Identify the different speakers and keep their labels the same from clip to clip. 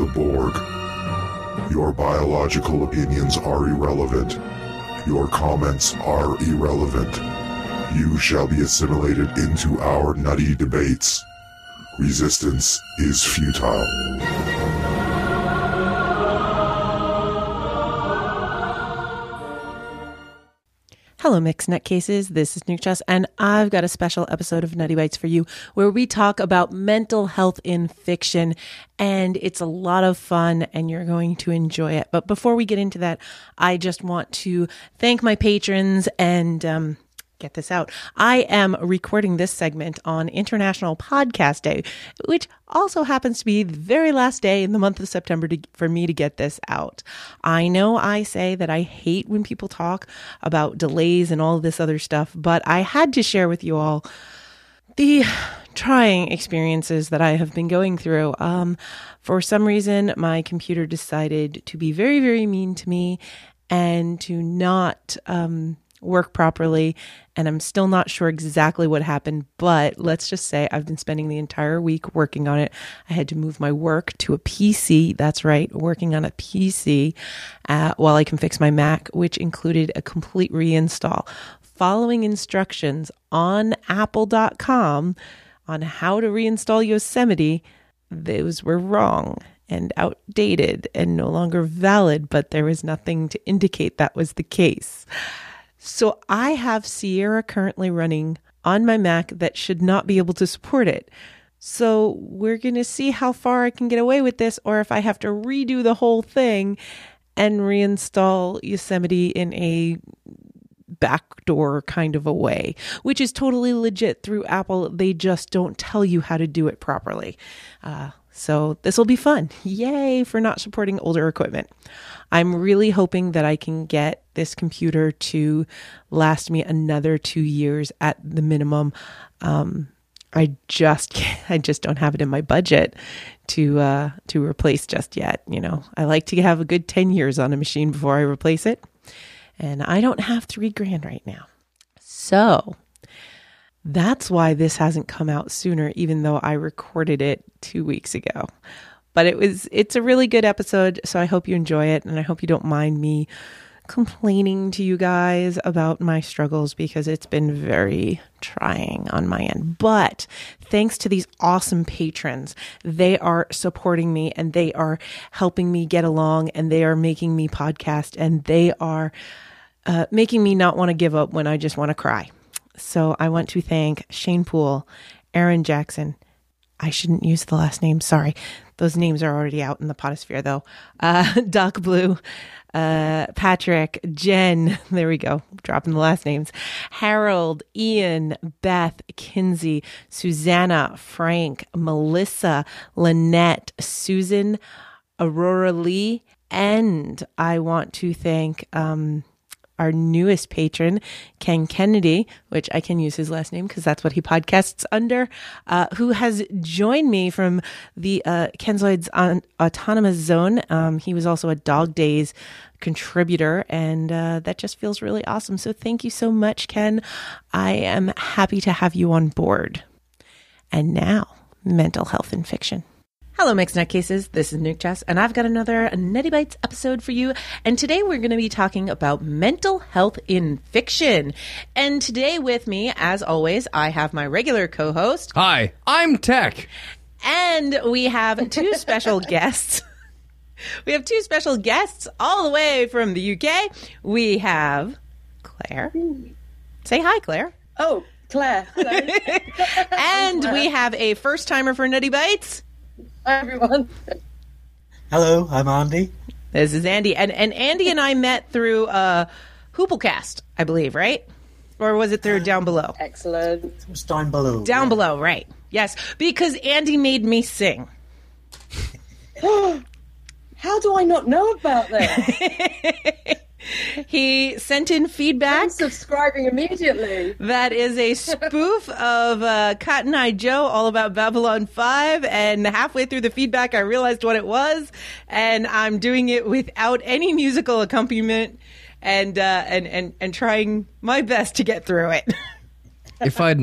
Speaker 1: the Borg. Your biological opinions are irrelevant. Your comments are irrelevant. You shall be assimilated into our nutty debates. Resistance is futile.
Speaker 2: Hello, Mixed Nutcases. This is Nuke Chess, and I've got a special episode of Nutty Bites for you where we talk about mental health in fiction, and it's a lot of fun, and you're going to enjoy it. But before we get into that, I just want to thank my patrons and get this out. I am recording this segment on International Podcast Day, which also happens to be the very last day in the month of September for me to get this out. I know I say that I hate when people talk about delays and all of this other stuff, but I had to share with you all the trying experiences that I have been going through. For some reason, my computer decided to be very, very mean to me and to not work properly, and I'm still not sure exactly what happened, but let's just say I've been spending the entire week working on it. I had to move my work to a PC. That's right, working on a PC while I can fix my Mac, which included a complete reinstall, following instructions on apple.com on how to reinstall Yosemite. Those were wrong and outdated and no longer valid, but there was nothing to indicate that was the case. So I have Sierra currently running on my Mac that should not be able to support it. So we're going to see how far I can get away with this, or if I have to redo the whole thing and reinstall Yosemite in a backdoor kind of a way, which is totally legit through Apple. They just don't tell you how to do it properly. So this will be fun. Yay for not supporting older equipment. I'm really hoping that I can get this computer to last me another 2 years at the minimum. I just don't have it in my budget to replace just yet. You know, I like to have a good 10 years on a machine before I replace it. And I don't have $3,000 right now. So that's why this hasn't come out sooner, even though I recorded it 2 weeks ago. But it's a really good episode, so I hope you enjoy it, and I hope you don't mind me complaining to you guys about my struggles, because it's been very trying on my end. But thanks to these awesome patrons, they are supporting me, and they are helping me get along, and they are making me podcast, and they are making me not want to give up when I just want to cry. So I want to thank Shane Poole, Aaron Jackson. I shouldn't use the last name. Sorry. Those names are already out in the potosphere, though. Doc Blue, Patrick, Jen. There we go. Dropping the last names. Harold, Ian, Beth, Kinsey, Susanna, Frank, Melissa, Lynette, Susan, Aurora Lee. And I want to thank our newest patron, Ken Kennedy, which I can use his last name because that's what he podcasts under, who has joined me from the Kenzoid's Autonomous Zone. He was also a Dog Days contributor, and that just feels really awesome. So thank you so much, Ken. I am happy to have you on board. And now, mental health in fiction. Hello, Mixed Nutcases. This is Nuke Chess, and I've got another Nutty Bites episode for you. And today we're going to be talking about mental health in fiction. And today with me, as always, I have my regular co-host.
Speaker 3: Hi, I'm Tech.
Speaker 2: And we have two special guests. We have two special guests all the way from the UK. We have Claire. Say hi, Claire.
Speaker 4: Oh, Claire. Hello.
Speaker 2: And we have a first-timer for Nutty Bites.
Speaker 4: Hi, everyone.
Speaker 5: Hello, I'm Andy.
Speaker 2: This is Andy. And Andy and I met through Hooplecast, I believe, right? Or was it through Down Below?
Speaker 4: Excellent.
Speaker 5: It was Down Below.
Speaker 2: Down Below, right. Yes, because Andy made me sing.
Speaker 4: How do I not know about this?
Speaker 2: He sent in feedback.
Speaker 4: I'm subscribing immediately.
Speaker 2: That is a spoof of Cotton Eye Joe, all about Babylon 5. And halfway through the feedback, I realized what it was. And I'm doing it without any musical accompaniment and trying my best to get through it.
Speaker 3: If I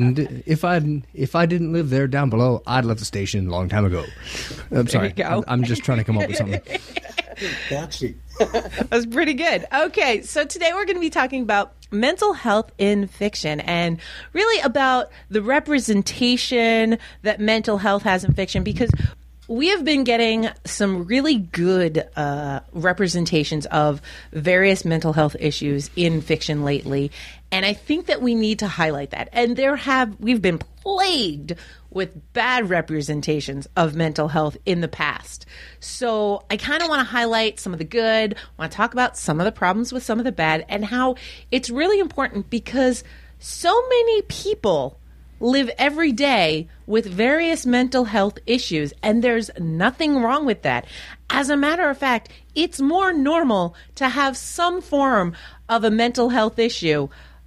Speaker 3: didn't live there down below, I'd left the station a long time ago. I'm sorry.
Speaker 2: you go.
Speaker 3: I'm just trying to come up with something.
Speaker 5: Gotcha.
Speaker 2: That's pretty good. Okay, so today we're going to be talking about mental health in fiction and really about the representation that mental health has in fiction, because we have been getting some really good representations of various mental health issues in fiction lately, and I think that we need to highlight that. And we've been plagued with bad representations of mental health in the past. So I kind of want to highlight some of the good, want to talk about some of the problems with some of the bad, and how it's really important because so many people live every day with various mental health issues, and there's nothing wrong with that. As a matter of fact, it's more normal to have some form of a mental health issue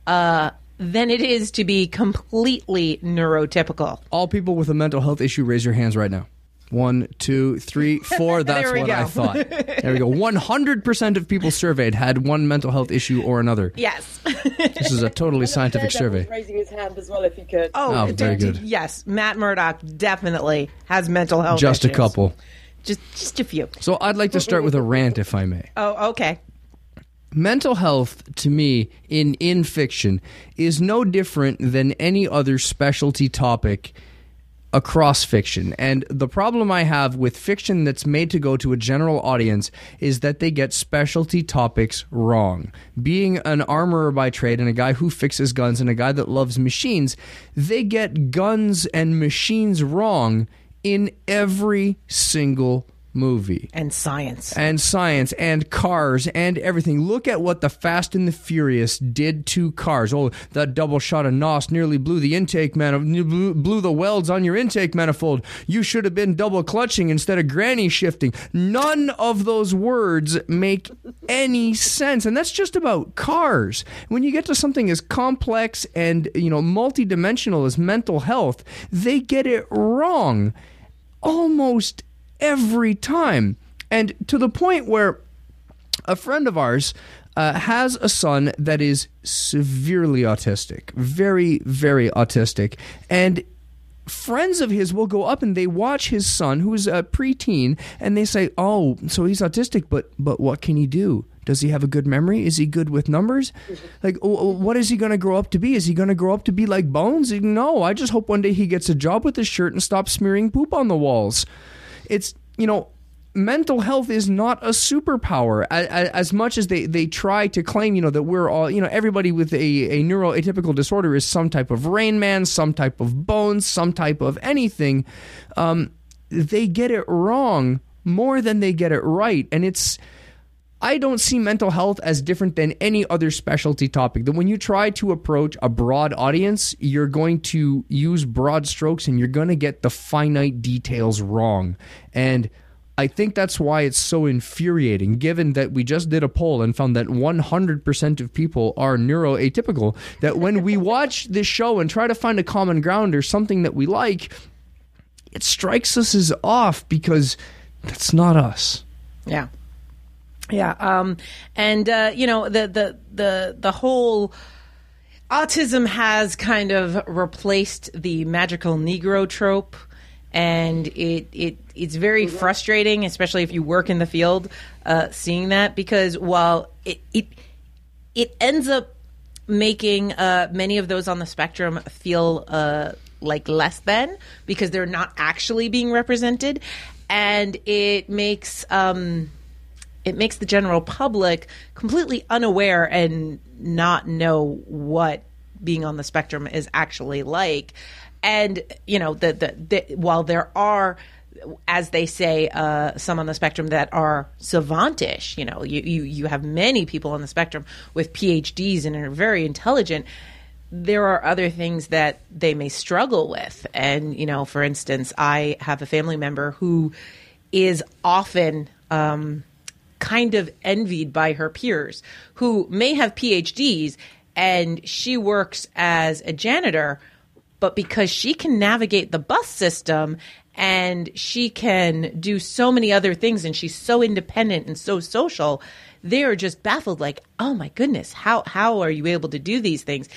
Speaker 2: than it is to be completely neurotypical.
Speaker 3: All people with a mental health issue, raise your hands right now. 1, 2, 3, 4. That's what I thought. There we go. 100% of people surveyed had one mental health issue or another.
Speaker 2: Yes.
Speaker 3: This is a totally scientific survey.
Speaker 4: Raising his hand as well, if he could.
Speaker 3: Oh, very good.
Speaker 2: Yes, Matt Murdock definitely has mental health
Speaker 3: Just
Speaker 2: issues.
Speaker 3: a couple.
Speaker 2: Just a few.
Speaker 3: So I'd like to start with a rant, if I may.
Speaker 2: Oh, okay.
Speaker 3: Mental health, to me, in fiction, is no different than any other specialty topic across fiction. And the problem I have with fiction that's made to go to a general audience is that they get specialty topics wrong. Being an armorer by trade and a guy who fixes guns and a guy that loves machines, they get guns and machines wrong in every single movie.
Speaker 2: And science
Speaker 3: and cars and everything. Look at what the Fast and the Furious did to cars. Oh, that double shot of NOS nearly blew the intake blew the welds on your intake manifold. You should have been double clutching instead of granny shifting. None of those words make any sense, and that's just about cars. When you get to something as complex and multidimensional as mental health, they get it wrong almost every time, and to the point where a friend of ours has a son that is severely autistic, very, very autistic, and friends of his will go up and they watch his son, who is a preteen, and they say, "Oh, so he's autistic, but what can he do? Does he have a good memory? Is he good with numbers? Like, what is he going to grow up to be? Is he going to grow up to be like Bones? No, I just hope one day he gets a job with his shirt and stops smearing poop on the walls." It's, mental health is not a superpower as much as they try to claim, that we're all, everybody with a neuroatypical disorder is some type of Rain Man, some type of Bones, some type of anything. They get it wrong more than they get it right. And I don't see mental health as different than any other specialty topic. That when you try to approach a broad audience, you're going to use broad strokes and you're going to get the finite details wrong. And I think that's why it's so infuriating, given that we just did a poll and found that 100% of people are neuroatypical, that when we watch this show and try to find a common ground or something that we like, it strikes us as off because that's not us.
Speaker 2: Yeah. Yeah, the whole autism has kind of replaced the magical Negro trope, and it's very frustrating, especially if you work in the field, seeing that, because while it ends up making many of those on the spectrum feel like less than, because they're not actually being represented, and it makes the general public completely unaware and not know what being on the spectrum is actually like. And, while there are, as they say, some on the spectrum that are savantish, you have many people on the spectrum with PhDs and are very intelligent, there are other things that they may struggle with. And, for instance, I have a family member who is often kind of envied by her peers who may have PhDs, and she works as a janitor, but because she can navigate the bus system and she can do so many other things and she's so independent and so social, they're just baffled, like, oh my goodness, how are you able to do these things?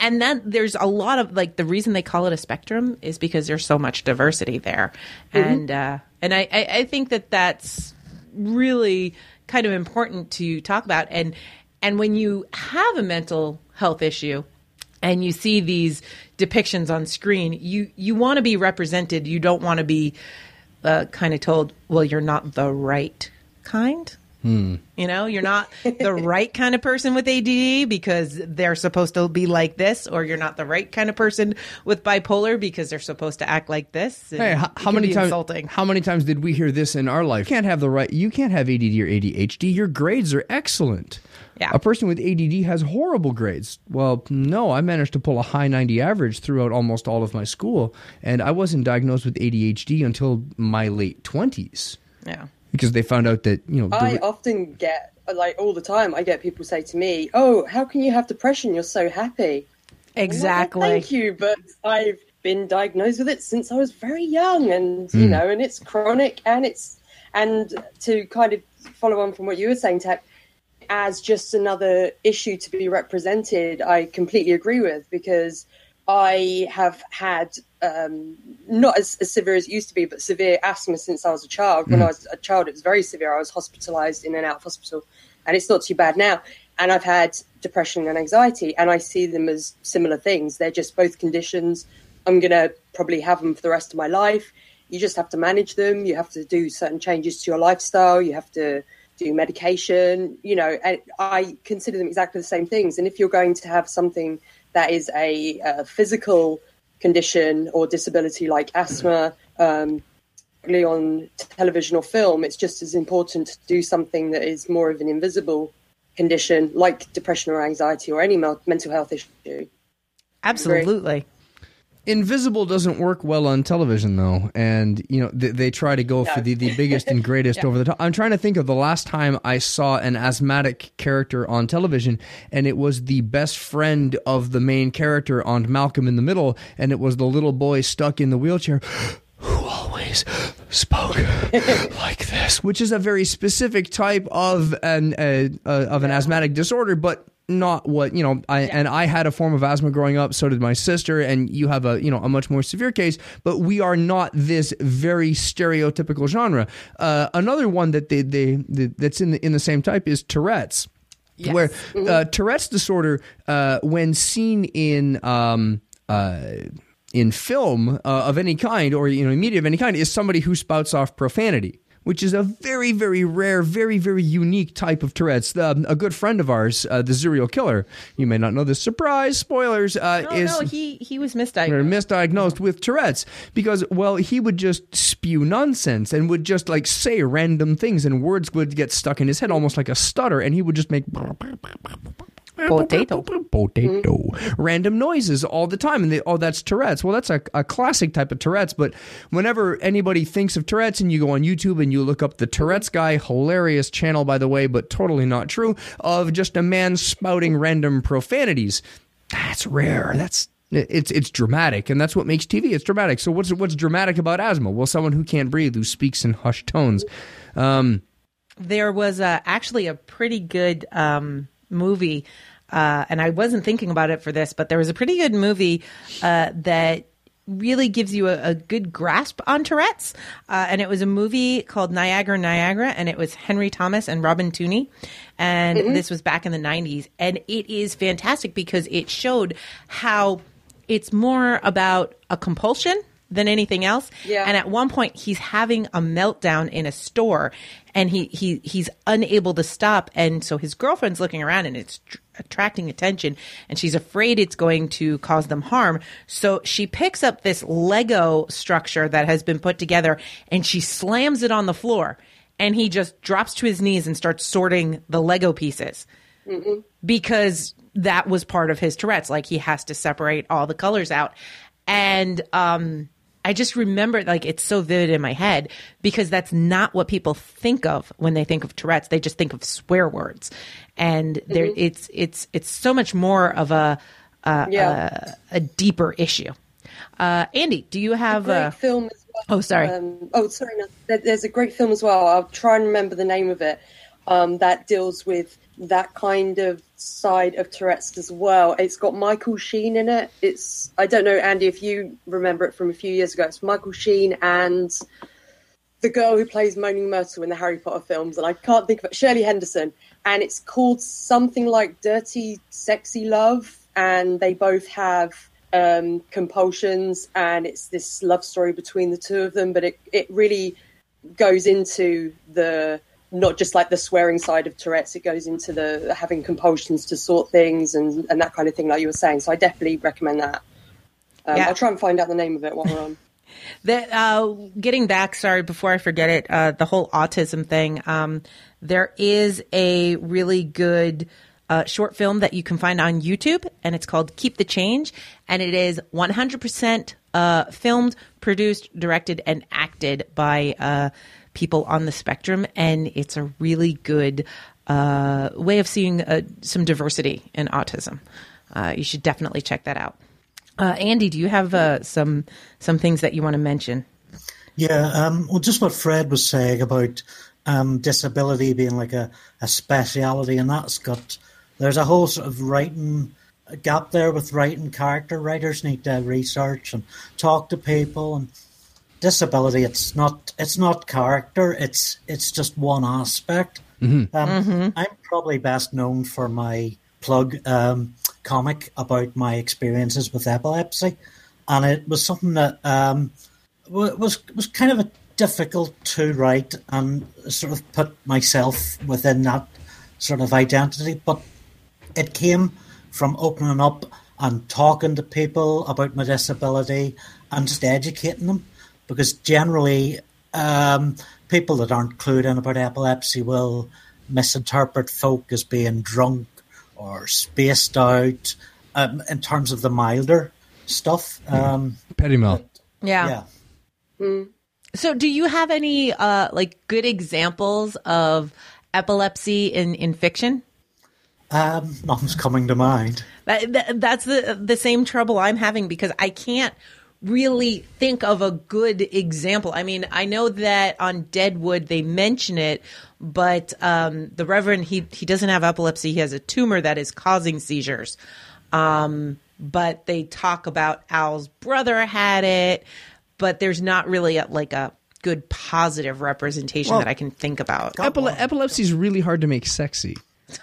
Speaker 2: And then there's a lot of like the reason they call it a spectrum is because there's so much diversity there. And I think that that's really kind of important to talk about. And when you have a mental health issue and you see these depictions on screen, you want to be represented. You don't want to be kind of told, well, you're not the right kind. You know, you're not the right kind of person with ADD because they're supposed to be like this, or you're not the right kind of person with bipolar because they're supposed to act like this.
Speaker 3: Hey, how many times did we hear this in our life? You can't have you can't have ADD or ADHD. Your grades are excellent.
Speaker 2: Yeah.
Speaker 3: A person with ADD has horrible grades. Well, no, I managed to pull a high 90 average throughout almost all of my school, and I wasn't diagnosed with ADHD until my late 20s.
Speaker 2: Yeah.
Speaker 3: Because they found out that, you know...
Speaker 4: I often get, like all the time, I get people say to me, oh, how can you have depression? You're so happy.
Speaker 2: Exactly.
Speaker 4: Well, thank you, but I've been diagnosed with it since I was very young, and, you know, and it's chronic, and to kind of follow on from what you were saying, Tech, as just another issue to be represented, I completely agree with, because I have had not as severe as it used to be, but severe asthma since I was a child. When I was a child, it was very severe. I was hospitalized in and out of hospital, and it's not too bad now. And I've had depression and anxiety, and I see them as similar things. They're just both conditions. I'm going to probably have them for the rest of my life. You just have to manage them. You have to do certain changes to your lifestyle. You have to do medication, you know, and I consider them exactly the same things. And if you're going to have something that is a physical condition or disability like asthma, on television or film, it's just as important to do something that is more of an invisible condition like depression or anxiety or any mental health issue.
Speaker 2: Absolutely.
Speaker 3: Invisible doesn't work well on television, though, and you know they try to go for the biggest and greatest over the top. I'm trying to think of the last time I saw an asthmatic character on television, and it was the best friend of the main character on Malcolm in the Middle, and it was the little boy stuck in the wheelchair who always spoke like this, which is a very specific type of an asthmatic disorder, but not what, you know, and I had a form of asthma growing up, so did my sister, and you have a much more severe case, but we are not this very stereotypical genre. Another one that that's in the same type is Tourette's. Yes. Where Tourette's disorder, when seen in film of any kind, or media of any kind, is somebody who spouts off profanity, which is a very, very rare, very, very unique type of Tourette's. A good friend of ours, the serial killer, you may not know this, surprise, spoilers,
Speaker 2: he was
Speaker 3: misdiagnosed with Tourette's because, well, he would just spew nonsense and would just like say random things, and words would get stuck in his head almost like a stutter, and he would just make potato random noises all the time, and that's Tourette's. Well, that's a classic type of Tourette's, but whenever anybody thinks of Tourette's and you go on YouTube and you look up the Tourette's guy, hilarious channel by the way, but totally not true, of just a man spouting random profanities, that's rare. It's dramatic, and that's what makes TV. It's dramatic. So what's dramatic about asthma? Well, someone who can't breathe, who speaks in hushed tones.
Speaker 2: There was actually a pretty good movie, and I wasn't thinking about it for this, but there was a pretty good movie that really gives you a good grasp on Tourette's, and it was a movie called Niagara, and it was Henry Thomas and Robin Tunney, and this was back in the 90s, and it is fantastic because it showed how it's more about a compulsion than anything else. Yeah. And at one point he's having a meltdown in a store, and he's unable to stop. And so his girlfriend's looking around, and it's attracting attention, and she's afraid it's going to cause them harm. So she picks up this Lego structure that has been put together, and she slams it on the floor, and he just drops to his knees and starts sorting the Lego pieces because that was part of his Tourette's. Like, he has to separate all the colors out. And, I just remember, like, it's so vivid in my head because that's not what people think of when they think of Tourette's. They just think of swear words, and it's so much more of a deeper issue. Andy, do you have
Speaker 4: a great film as well?
Speaker 2: Oh, sorry.
Speaker 4: No. There's a great film as well. I'll try and remember the name of it. That deals with that kind of side of Tourette's as well. It's got Michael Sheen in it. I don't know, Andy, if you remember it from a few years ago. It's Michael Sheen and the girl who plays Moaning Myrtle in the Harry Potter films, and I can't think of it, Shirley Henderson. And it's called something like Dirty Sexy Love, and they both have compulsions, and it's this love story between the two of them, but it really goes into the not just like the swearing side of Tourette's, it goes into the having compulsions to sort things and that kind of thing, like you were saying. So I definitely recommend that. I'll try and find out the name of it while we're on.
Speaker 2: Getting back, sorry, before I forget it, the whole autism thing, there is a really good short film that you can find on YouTube, and it's called Keep the Change, and it is 100% filmed, produced, directed, and acted by people on the spectrum, and it's a really good way of seeing some diversity in autism. You should definitely check that out. Andy, do you have some things that you want to mention?
Speaker 5: Yeah, well, just what Fred was saying about disability being like a speciality, and there's a whole sort of writing gap there with writing character. Writers need to research and talk to people, and disability, it's not character, it's just one aspect. I'm probably best known for my plug comic about my experiences with epilepsy, and it was something that was kind of difficult to write and sort of put myself within that sort of identity, but it came from opening up and talking to people about my disability and just educating them, because generally people that aren't clued in about epilepsy will misinterpret folk as being drunk or spaced out in terms of the milder stuff.
Speaker 3: Petty mouth.
Speaker 2: Yeah. So do you have any good examples of epilepsy in fiction?
Speaker 5: Nothing's coming to mind.
Speaker 2: That's the same trouble I'm having, because I can't really think of a good example. I mean, I know that on Deadwood they mention it, but the Reverend, he doesn't have epilepsy. He has a tumor that is causing seizures. But they talk about Al's brother had it, but there's not really a good positive representation that I can think about.
Speaker 3: Epilepsy is really hard to make sexy.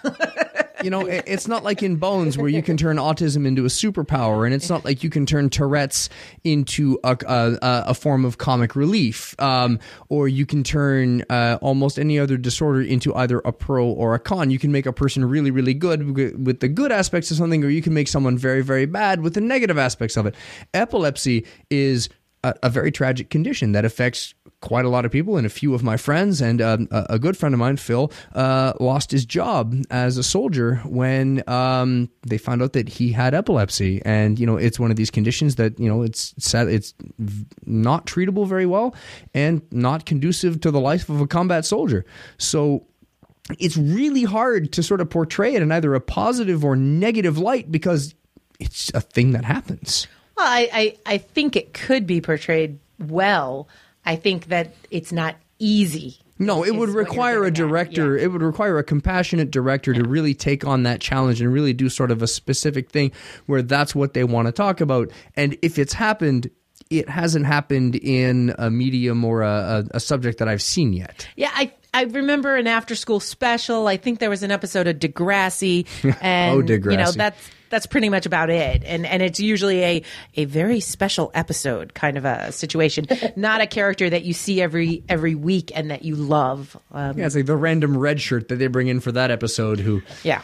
Speaker 3: It's not like in Bones where you can turn autism into a superpower, and it's not like you can turn Tourette's into a form of comic relief, or you can turn almost any other disorder into either a pro or a con. You can make a person really, really good with the good aspects of something, or you can make someone very, very bad with the negative aspects of it. Epilepsy is a very tragic condition that affects quite a lot of people, and a few of my friends, and a good friend of mine, Phil, lost his job as a soldier when they found out that he had epilepsy. And it's one of these conditions that it's sad, it's not treatable very well and not conducive to the life of a combat soldier. So it's really hard to sort of portray it in either a positive or negative light, because it's a thing that happens.
Speaker 2: Well, I think it could be portrayed well. I think that it's not easy.
Speaker 3: No, it would require a director. Yeah. It would require a compassionate director to really take on that challenge and really do sort of a specific thing where that's what they want to talk about. And if it's happened, it hasn't happened in a medium or a subject that I've seen yet.
Speaker 2: Yeah, I remember an after-school special. I think there was an episode of Degrassi. And,
Speaker 3: Degrassi.
Speaker 2: That's pretty much about it. And it's usually a very special episode kind of a situation, not a character that you see every week and that you love.
Speaker 3: It's like the random red shirt that they bring in for that episode
Speaker 2: Yeah.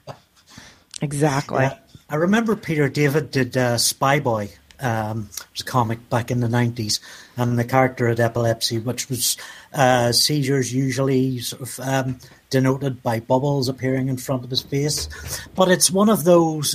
Speaker 2: Exactly.
Speaker 5: Yeah. I remember Peter David did Spy Boy. It was a comic back in the 90s, and the character had epilepsy, which was seizures usually sort of denoted by bubbles appearing in front of his face. But it's one of those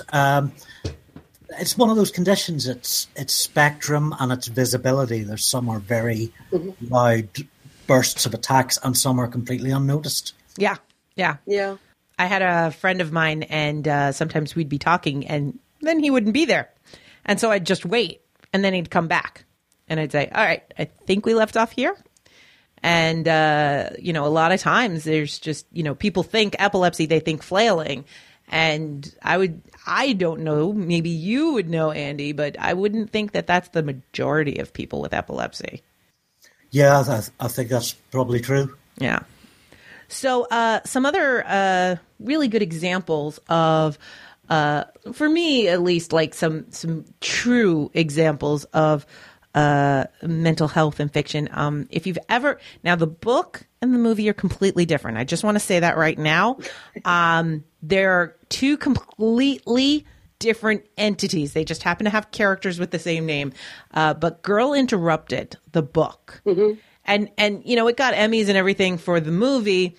Speaker 5: conditions. It's spectrum and it's visibility. There's some are very loud bursts of attacks, and some are completely unnoticed.
Speaker 2: Yeah. I had a friend of mine, and sometimes we'd be talking, and then he wouldn't be there. And so I'd just wait, and then he'd come back. And I'd say, all right, I think we left off here. And, you know, a lot of times there's just, you know, people think epilepsy, they think flailing. And I don't know, maybe you would know, Andy, but I wouldn't think that that's the majority of people with epilepsy.
Speaker 5: Yeah, I think that's probably true.
Speaker 2: Yeah. So some other really good examples of, for me at least, like some true examples of mental health in fiction. If you've ever, now the book and the movie are completely different. I just want to say that right now. They're two completely different entities. They just happen to have characters with the same name. But Girl Interrupted, the book, and you know, it got Emmys and everything for the movie.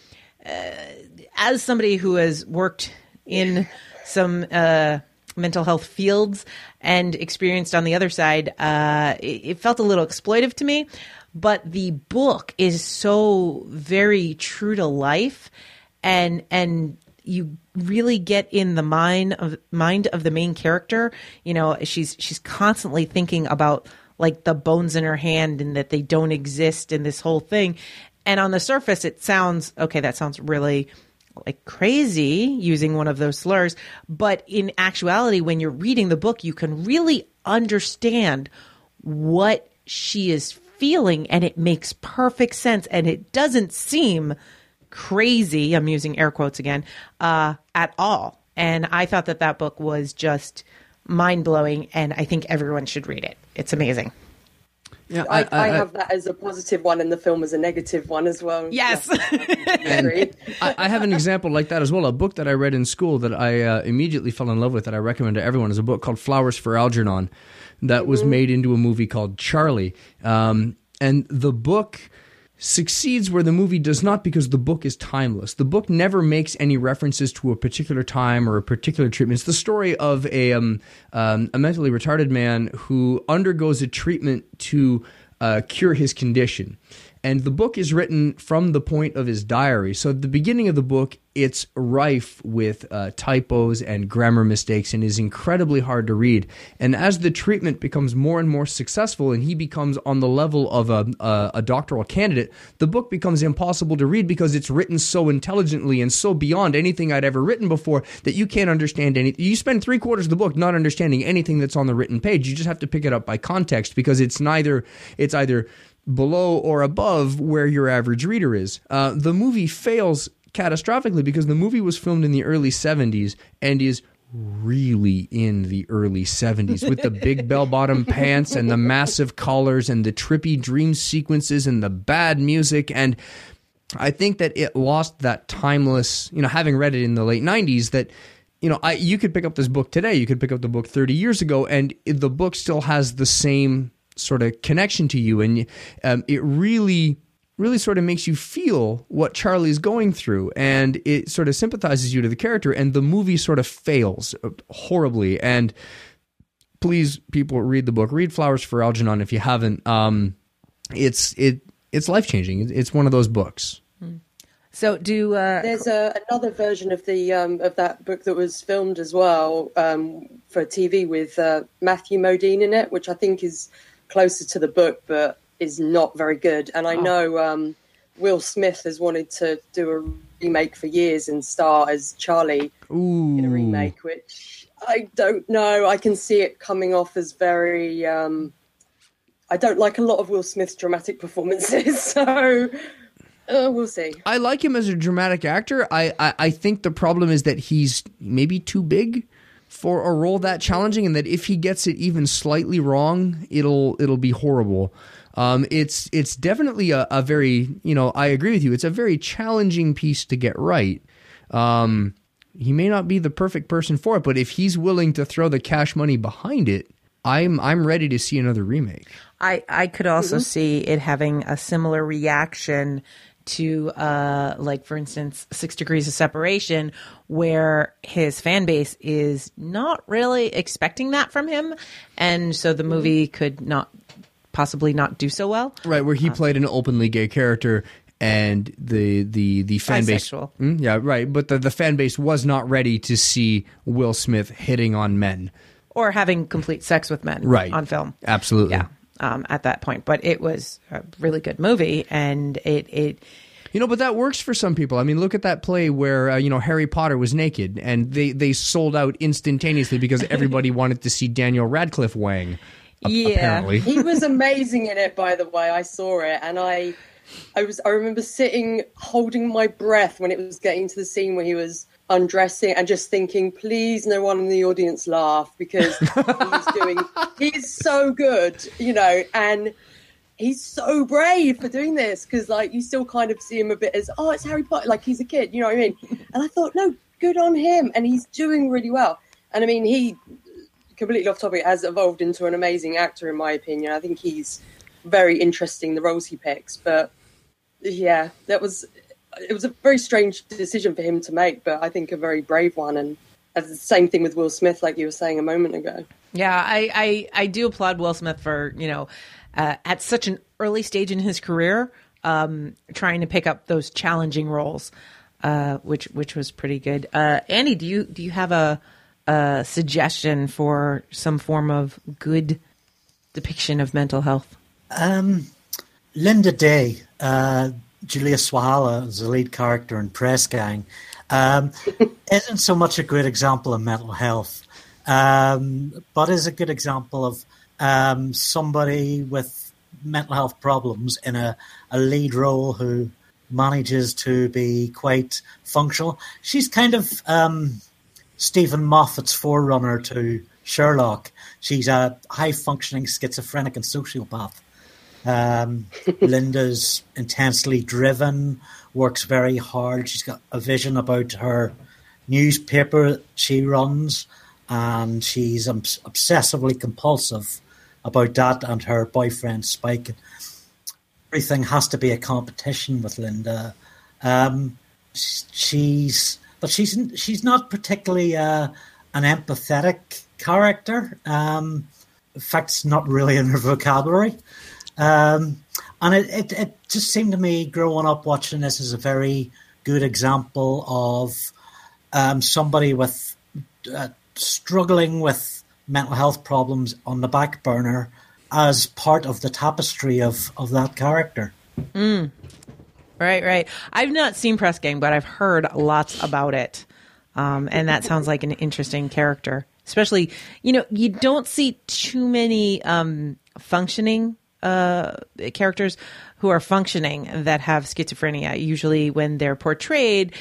Speaker 2: As somebody who has worked in some mental health fields and experienced on the other side, it felt a little exploitive to me. But the book is so very true to life, and you really get in the mind of the main character. You know, she's constantly thinking about like the bones in her hand and that they don't exist in this whole thing. And on the surface, it sounds okay. That sounds really like crazy, using one of those slurs. But in actuality, when you're reading the book, you can really understand what she is feeling, and it makes perfect sense. And it doesn't seem crazy, I'm using air quotes again, at all. And I thought that book was just mind-blowing, and I think everyone should read it. It's amazing.
Speaker 4: Yeah, I have that as a positive one and the film as a negative one as well.
Speaker 2: Yes.
Speaker 3: And I have an example like that as well. A book that I read in school that I immediately fell in love with, that I recommend to everyone, is a book called Flowers for Algernon that was made into a movie called Charlie. And the book succeeds where the movie does not, because the book is timeless. The book never makes any references to a particular time or a particular treatment. It's the story of a mentally retarded man who undergoes a treatment to cure his condition. And the book is written from the point of his diary. So at the beginning of the book, it's rife with typos and grammar mistakes and is incredibly hard to read. And as the treatment becomes more and more successful and he becomes on the level of a doctoral candidate, the book becomes impossible to read because it's written so intelligently and so beyond anything I'd ever written before that you can't understand anything. You spend 3/4 of the book not understanding anything that's on the written page. You just have to pick it up by context, because it's either below or above where your average reader is. The movie fails catastrophically because the movie was filmed in the early 70s and is really in the early 70s with the big bell-bottom pants and the massive collars and the trippy dream sequences and the bad music. And I think that it lost that timeless, having read it in the late 90s, that you could pick up this book today, you could pick up the book 30 years ago, and the book still has the same sort of connection to you, and it really sort of makes you feel what Charlie's going through, and it sort of sympathizes you to the character, and the movie sort of fails horribly. And please, people, read the book. Read Flowers for Algernon if you haven't. It's life-changing. It's one of those books.
Speaker 2: So
Speaker 4: there's another version of the of that book that was filmed as well for TV with Matthew Modine in it, which I think is closer to the book, but is not very good. And I know Will Smith has wanted to do a remake for years and star as Charlie in a remake, which I don't know. I can see it coming off as very... I don't like a lot of Will Smith's dramatic performances, so we'll see.
Speaker 3: I like him as a dramatic actor. I think the problem is that he's maybe too big for a role that challenging, and that if he gets it even slightly wrong, it'll be horrible. It's definitely a very, I agree with you, it's a very challenging piece to get right. He may not be the perfect person for it, but if he's willing to throw the cash money behind it, I'm ready to see another remake.
Speaker 2: I could also see it having a similar reaction to, like, for instance, 6 Degrees of Separation, where his fan base is not really expecting that from him. And so the movie could possibly not do so well.
Speaker 3: Right, where he played an openly gay character and the fan
Speaker 2: bisexual
Speaker 3: base... yeah, right. But the fan base was not ready to see Will Smith hitting on men.
Speaker 2: Or having complete sex with men on film.
Speaker 3: Absolutely.
Speaker 2: Yeah. at that point. But it was a really good movie, and it
Speaker 3: but that works for some people. I mean, look at that play where, Harry Potter was naked, and they sold out instantaneously because everybody wanted to see Daniel Radcliffe Wang, apparently.
Speaker 4: He was amazing in it, by the way. I saw it, and I remember sitting, holding my breath when it was getting to the scene where he was undressing and just thinking, please no one in the audience laugh, because he's so good, and he's so brave for doing this, because you still kind of see him a bit as, it's Harry Potter, like he's a kid, you know what I mean? And I thought, no, good on him, and he's doing really well. And I mean, he, completely off topic, has evolved into an amazing actor, in my opinion. I think he's very interesting, the roles he picks. But yeah, it was a very strange decision for him to make, but I think a very brave one. And the same thing with Will Smith, like you were saying a moment ago.
Speaker 2: Yeah, I do applaud Will Smith for, at such an early stage in his career, trying to pick up those challenging roles, which was pretty good. Andy, do you have a suggestion for some form of good depiction of mental health?
Speaker 5: Linda Day, Julia Swahala, is the lead character in Press Gang, isn't so much a great example of mental health, but is a good example of somebody with mental health problems in a lead role who manages to be quite functional. She's kind of Stephen Moffat's forerunner to Sherlock. She's a high-functioning schizophrenic and sociopath. Linda's intensely driven, works very hard. She's got a vision about her newspaper she runs, and she's obsessively compulsive about that and her boyfriend Spike. Everything has to be a competition with Linda. She's not particularly an empathetic character. In fact, it's not really in her vocabulary. And it just seemed to me, growing up watching this, as a very good example of somebody with struggling with mental health problems on the back burner as part of the tapestry of that character.
Speaker 2: Right. I've not seen Press Gang, but I've heard lots about it. And that sounds like an interesting character. Especially, you don't see too many functioning characters who are functioning that have schizophrenia. Usually when they're portrayed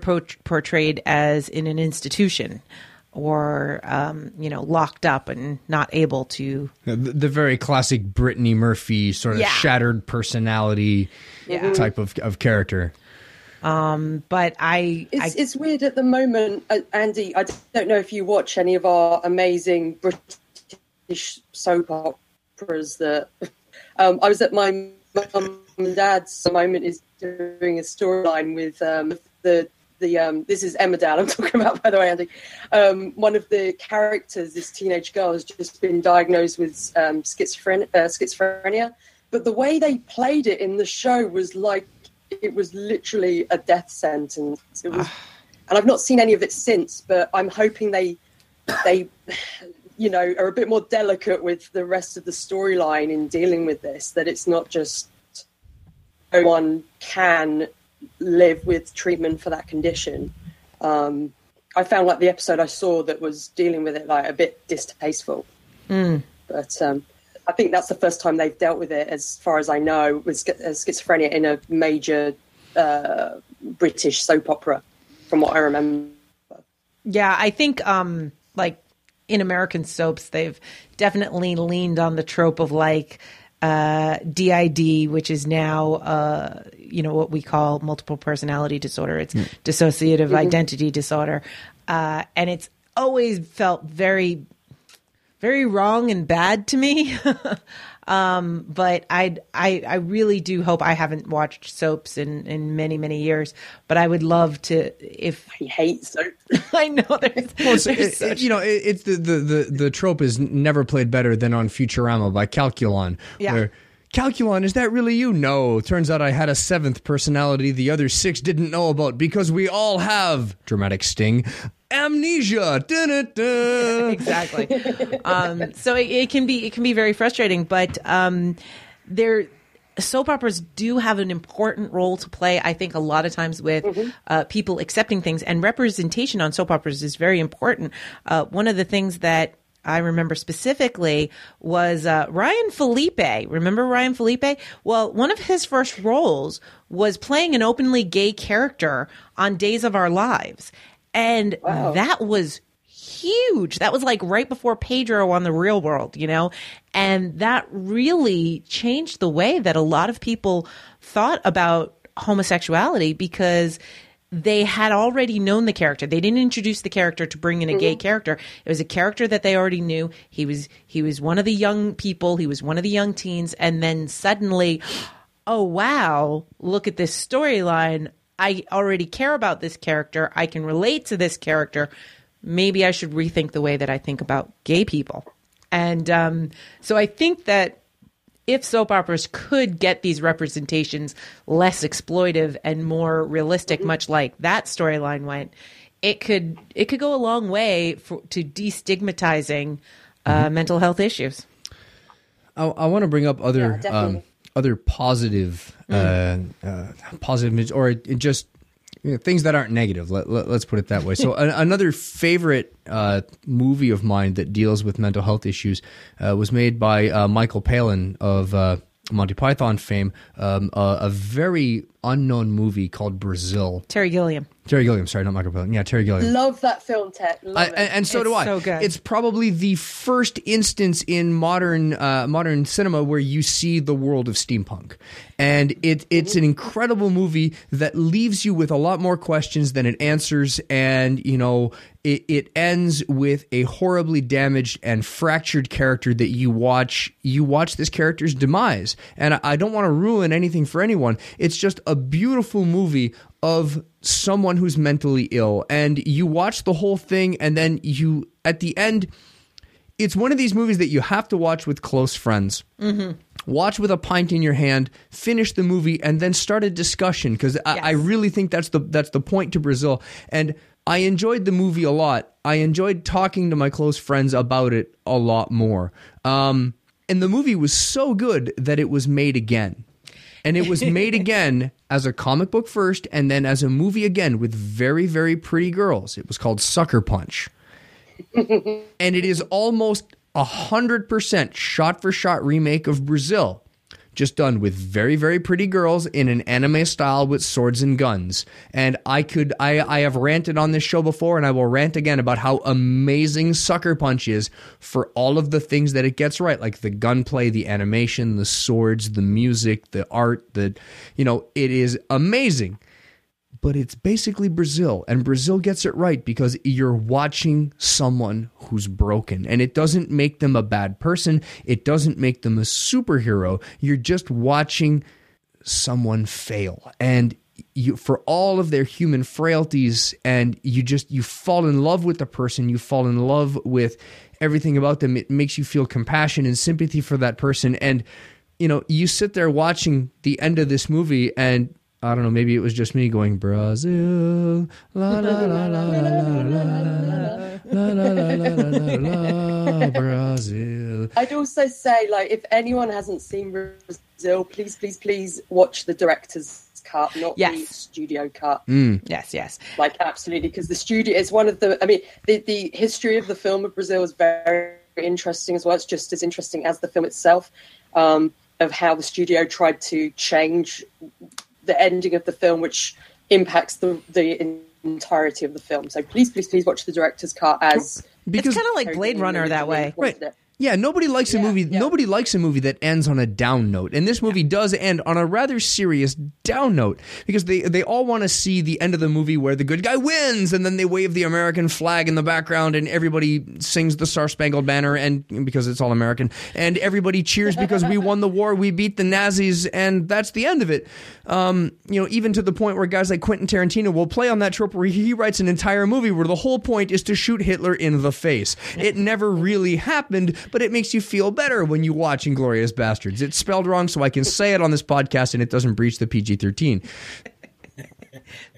Speaker 2: as in an institution or, locked up and not able to.
Speaker 3: The very classic Brittany Murphy sort of shattered personality type of character.
Speaker 2: But
Speaker 4: it's weird at the moment, Andy. I don't know if you watch any of our amazing British soap operas. That I was at my mum and dad's. The moment is doing a storyline with the this is Emmerdale I'm talking about, by the way, Andy. One of the characters, this teenage girl, has just been diagnosed with schizophrenia, but the way they played it in the show was like it was literally a death sentence. It was, and I've not seen any of it since, but I'm hoping they are a bit more delicate with the rest of the storyline in dealing with this, that it's not just no one can live with treatment for that condition. I found like the episode I saw that was dealing with it like a bit distasteful. But I think that's the first time they've dealt with it, as far as I know, with schizophrenia in a major British soap opera, from what I remember.
Speaker 2: Yeah, I think like in American soaps, they've definitely leaned on the trope of like DID, which is now what we call multiple personality disorder. It's dissociative identity disorder, and it's always felt very, very wrong and bad to me. But I really do hope. I haven't watched soaps in many, many years, but I would love to. If
Speaker 4: I hate soap,
Speaker 2: I know it's
Speaker 3: the trope is never played better than on Futurama by Calculon.
Speaker 2: Yeah.
Speaker 3: Where, Calculon, is that really you? No. Turns out I had a seventh personality the other six didn't know about, because we all have, dramatic sting, amnesia. Dun-dun-dun.
Speaker 2: Exactly. So it can be very frustrating, but soap operas do have an important role to play, I think, a lot of times with people accepting things, and representation on soap operas is very important. One of the things that I remember specifically was Ryan Felipe. Remember Ryan Felipe? Well, one of his first roles was playing an openly gay character on Days of Our Lives. And that was huge. That was like right before Pedro on The Real World, you know? And that really changed the way that a lot of people thought about homosexuality, because they had already known the character. They didn't introduce the character to bring in a gay character. It was a character that they already knew. He was one of the young people. He was one of the young teens. And then suddenly, oh, wow, look at this storyline. I already care about this character. I can relate to this character. Maybe I should rethink the way that I think about gay people. And so I think that if soap operas could get these representations less exploitive and more realistic, much like that storyline went, it could go a long way to destigmatizing mental health issues.
Speaker 3: I want to bring up other positive, positive, or just things that aren't negative. Let's put it that way. So another favorite movie of mine that deals with mental health issues was made by Michael Palin of Monty Python fame, a very unknown movie called Brazil.
Speaker 2: Terry Gilliam,
Speaker 3: sorry, not Michael Palin. Yeah, Terry Gilliam.
Speaker 4: Love that film, Ted. Love it.
Speaker 3: And so do I.
Speaker 2: So good.
Speaker 3: It's probably the first instance in modern cinema where you see the world of steampunk. And it's an incredible movie that leaves you with a lot more questions than it answers. And, you know, it ends with a horribly damaged and fractured character that you watch this character's demise. And I don't want to ruin anything for anyone. It's just a beautiful movie of someone who's mentally ill, and you watch the whole thing, and then you, at the end, it's one of these movies that you have to watch with close friends. Watch with a pint in your hand, finish the movie, and then start a discussion, because I really think that's the point to Brazil. And I enjoyed the movie a lot. I enjoyed talking to my close friends about it a lot more. And the movie was so good that it was made again. And it was made again as a comic book first, and then as a movie again with very, very pretty girls. It was called Sucker Punch. And it is almost 100% shot-for-shot remake of Brazil, just done with very, very pretty girls in an anime style with swords and guns. And I have ranted on this show before, and I will rant again about how amazing Sucker Punch is for all of the things that it gets right, like the gunplay, the animation, the swords, the music, the art, it is amazing. But it's basically Brazil, and Brazil gets it right because you're watching someone who's broken, and it doesn't make them a bad person. It doesn't make them a superhero. You're just watching someone fail, and for all of their human frailties, and you fall in love with the person. You fall in love with everything about them. It makes you feel compassion and sympathy for that person, and you sit there watching the end of this movie, and I don't know, maybe it was just me going, Brazil, la la la la la la la la Brazil.
Speaker 4: I'd also say, like, if anyone hasn't seen Brazil, please watch the director's cut, not the studio cut.
Speaker 2: Yes.
Speaker 4: Like, absolutely, because the studio is one of the, the history of the film of Brazil is very interesting as well. It's just as interesting as the film itself, of how the studio tried to change the ending of the film, which impacts the entirety of the film. So please watch the director's cut,
Speaker 2: because it's kind of like Blade Runner that way.
Speaker 3: Right. Yeah, nobody likes a movie. Yeah. Nobody likes a movie that ends on a down note, and this movie does end on a rather serious down note, because they all want to see the end of the movie where the good guy wins, and then they wave the American flag in the background, and everybody sings the Star Spangled Banner, and because it's all American, and everybody cheers because we won the war, we beat the Nazis, and that's the end of it. Even to the point where guys like Quentin Tarantino will play on that trope where he writes an entire movie where the whole point is to shoot Hitler in the face. It never really happened, but it makes you feel better when you watch Inglourious Bastards. It's spelled wrong, so I can say it on this podcast and it doesn't breach the PG-13.
Speaker 2: PG.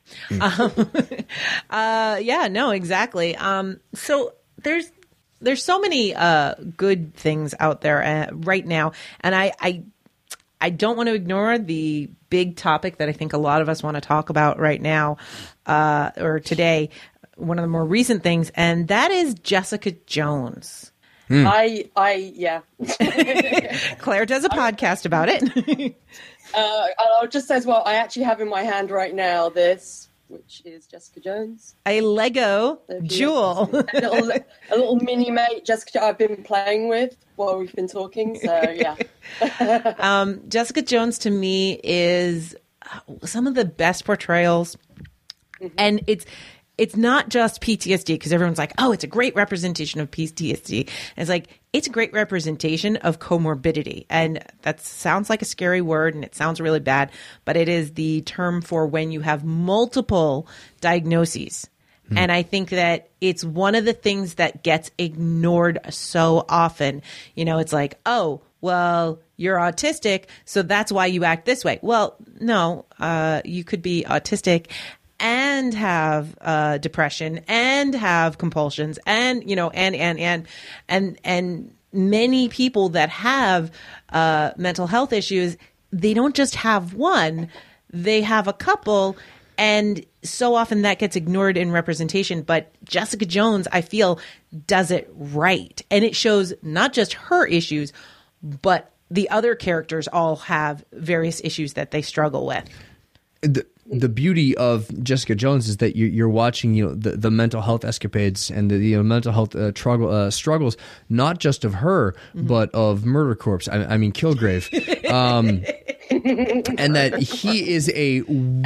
Speaker 2: Yeah, no, exactly. So there's so many good things out there right now, and I don't want to ignore the big topic that I think a lot of us want to talk about right now, or today, one of the more recent things, and that is Jessica Jones.
Speaker 4: Yeah.
Speaker 2: Claire does a podcast about it.
Speaker 4: I'll just say as well, I actually have in my hand right now this, which is Jessica Jones.
Speaker 2: A Lego jewel.
Speaker 4: a little mini mate Jessica I've been playing with while we've been talking. So, yeah.
Speaker 2: Jessica Jones to me is some of the best portrayals. Mm-hmm. And it's not just PTSD, because everyone's like, oh, it's a great representation of PTSD. And it's like, it's a great representation of comorbidity. And that sounds like a scary word, and it sounds really bad, but it is the term for when you have multiple diagnoses. And I think that it's one of the things that gets ignored so often. You know, it's like, oh, well, you're autistic, so that's why you act this way. Well, no, you could be autistic and have depression and have compulsions and, you know, and many people that have mental health issues, they don't just have one, they have a couple. And so often that gets ignored in representation. But Jessica Jones, I feel, does it right. And it shows not just her issues, but the other characters all have various issues that they struggle with.
Speaker 3: The beauty of Jessica Jones is that you're watching, you know, the mental health escapades and the mental health struggles, not just of her, but of Murder Corpse. I mean, Kilgrave. And that he is a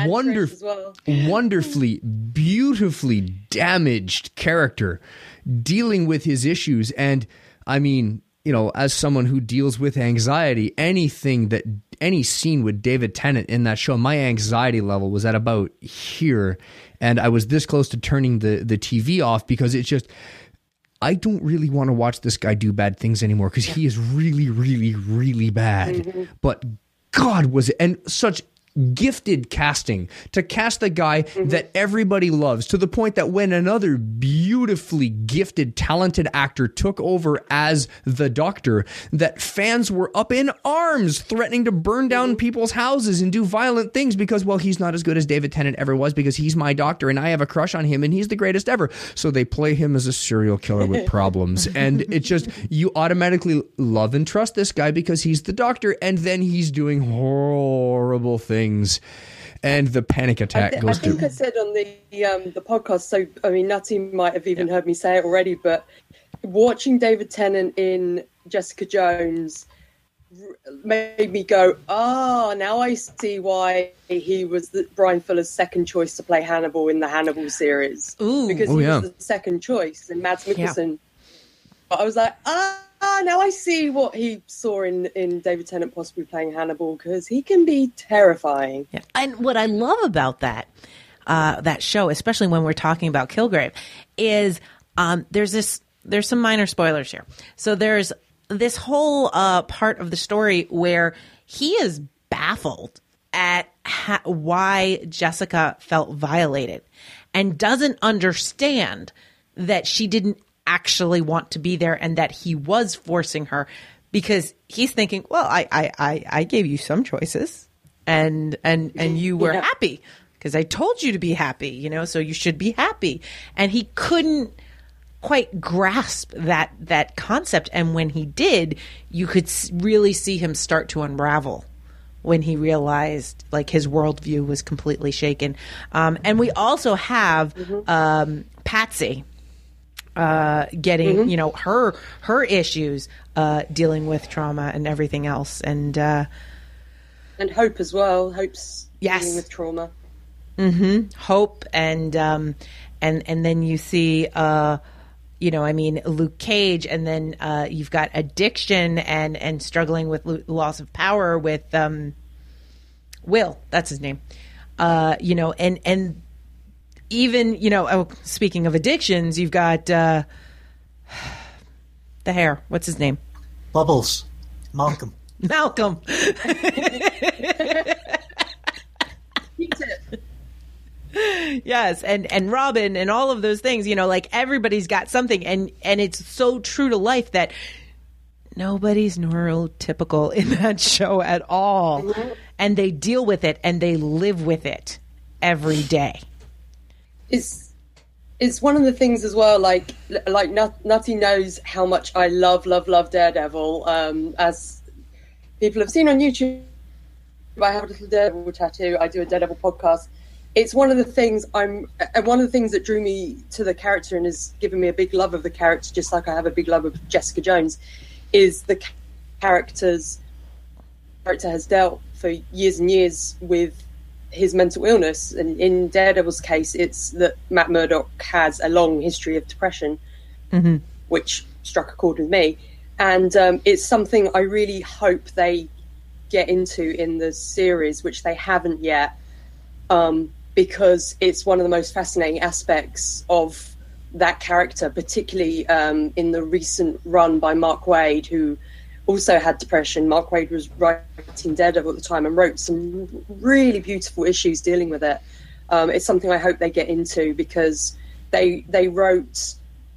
Speaker 3: wonderfully, beautifully damaged character dealing with his issues. And I mean, you know, as someone who deals with anxiety, any scene with David Tennant in that show, my anxiety level was at about here. And I was this close to turning the TV off, because it's just, I don't really want to watch this guy do bad things anymore, because he is really, really, really bad. Mm-hmm. But God, was it, and such gifted casting to cast the guy that everybody loves, to the point that when another beautifully gifted, talented actor took over as the Doctor, that fans were up in arms threatening to burn down people's houses and do violent things because, well, he's not as good as David Tennant ever was, because he's my Doctor and I have a crush on him and he's the greatest ever. So they play him as a serial killer with problems. And it's just, you automatically love and trust this guy because he's the Doctor, and then he's doing horrible things. And the panic attack goes to...
Speaker 4: I think I said on the podcast, so, I mean, Nutty might have even heard me say it already, but watching David Tennant in Jessica Jones made me go, now I see why he was Brian Fuller's second choice to play Hannibal in the Hannibal series.
Speaker 2: Ooh.
Speaker 4: Because he was the second choice, and Mads Mikkelsen. Yeah. I was like, now I see what he saw in David Tennant possibly playing Hannibal, because he can be terrifying.
Speaker 2: Yeah. And what I love about that show, especially when we're talking about Kilgrave, is there's some minor spoilers here. So there's this whole part of the story where he is baffled at why Jessica felt violated and doesn't understand that she didn't actually want to be there and that he was forcing her, because he's thinking, well, I gave you some choices and you were happy because I told you to be happy, you know, so you should be happy. And he couldn't quite grasp that concept. And when he did, you could really see him start to unravel when he realized, like, his worldview was completely shaken. And we also have Patsy getting, you know, her issues, dealing with trauma and everything else. And
Speaker 4: Hope as well. Hope's dealing with trauma.
Speaker 2: Hope. And then you see, you know, I mean, Luke Cage, and then you've got addiction and struggling with loss of power with Will. That's his name. You know, and even, you know, speaking of addictions, you've got the hair. What's his name?
Speaker 5: Bubbles. Malcolm.
Speaker 2: Yes, and Robin and all of those things, like everybody's got something, and it's so true to life that nobody's neurotypical in that show at all. Mm-hmm. And they deal with it and they live with it every day.
Speaker 4: It's one of the things as well, like Nutty knows how much I love Daredevil. As people have seen on YouTube, I have a little Daredevil tattoo. I do a Daredevil podcast. It's one of the things that drew me to the character and has given me a big love of the character, just like I have a big love of Jessica Jones, is the character has dealt for years and years with his mental illness. And in Daredevil's case, it's that Matt Murdock has a long history of depression, mm-hmm. which struck a chord with me. And it's something I really hope they get into in the series, which they haven't yet, because it's one of the most fascinating aspects of that character, particularly in the recent run by Mark Waid, who also had depression. Mark Waid was writing Daredevil at the time and wrote some really beautiful issues dealing with it. It's something I hope they get into, because they wrote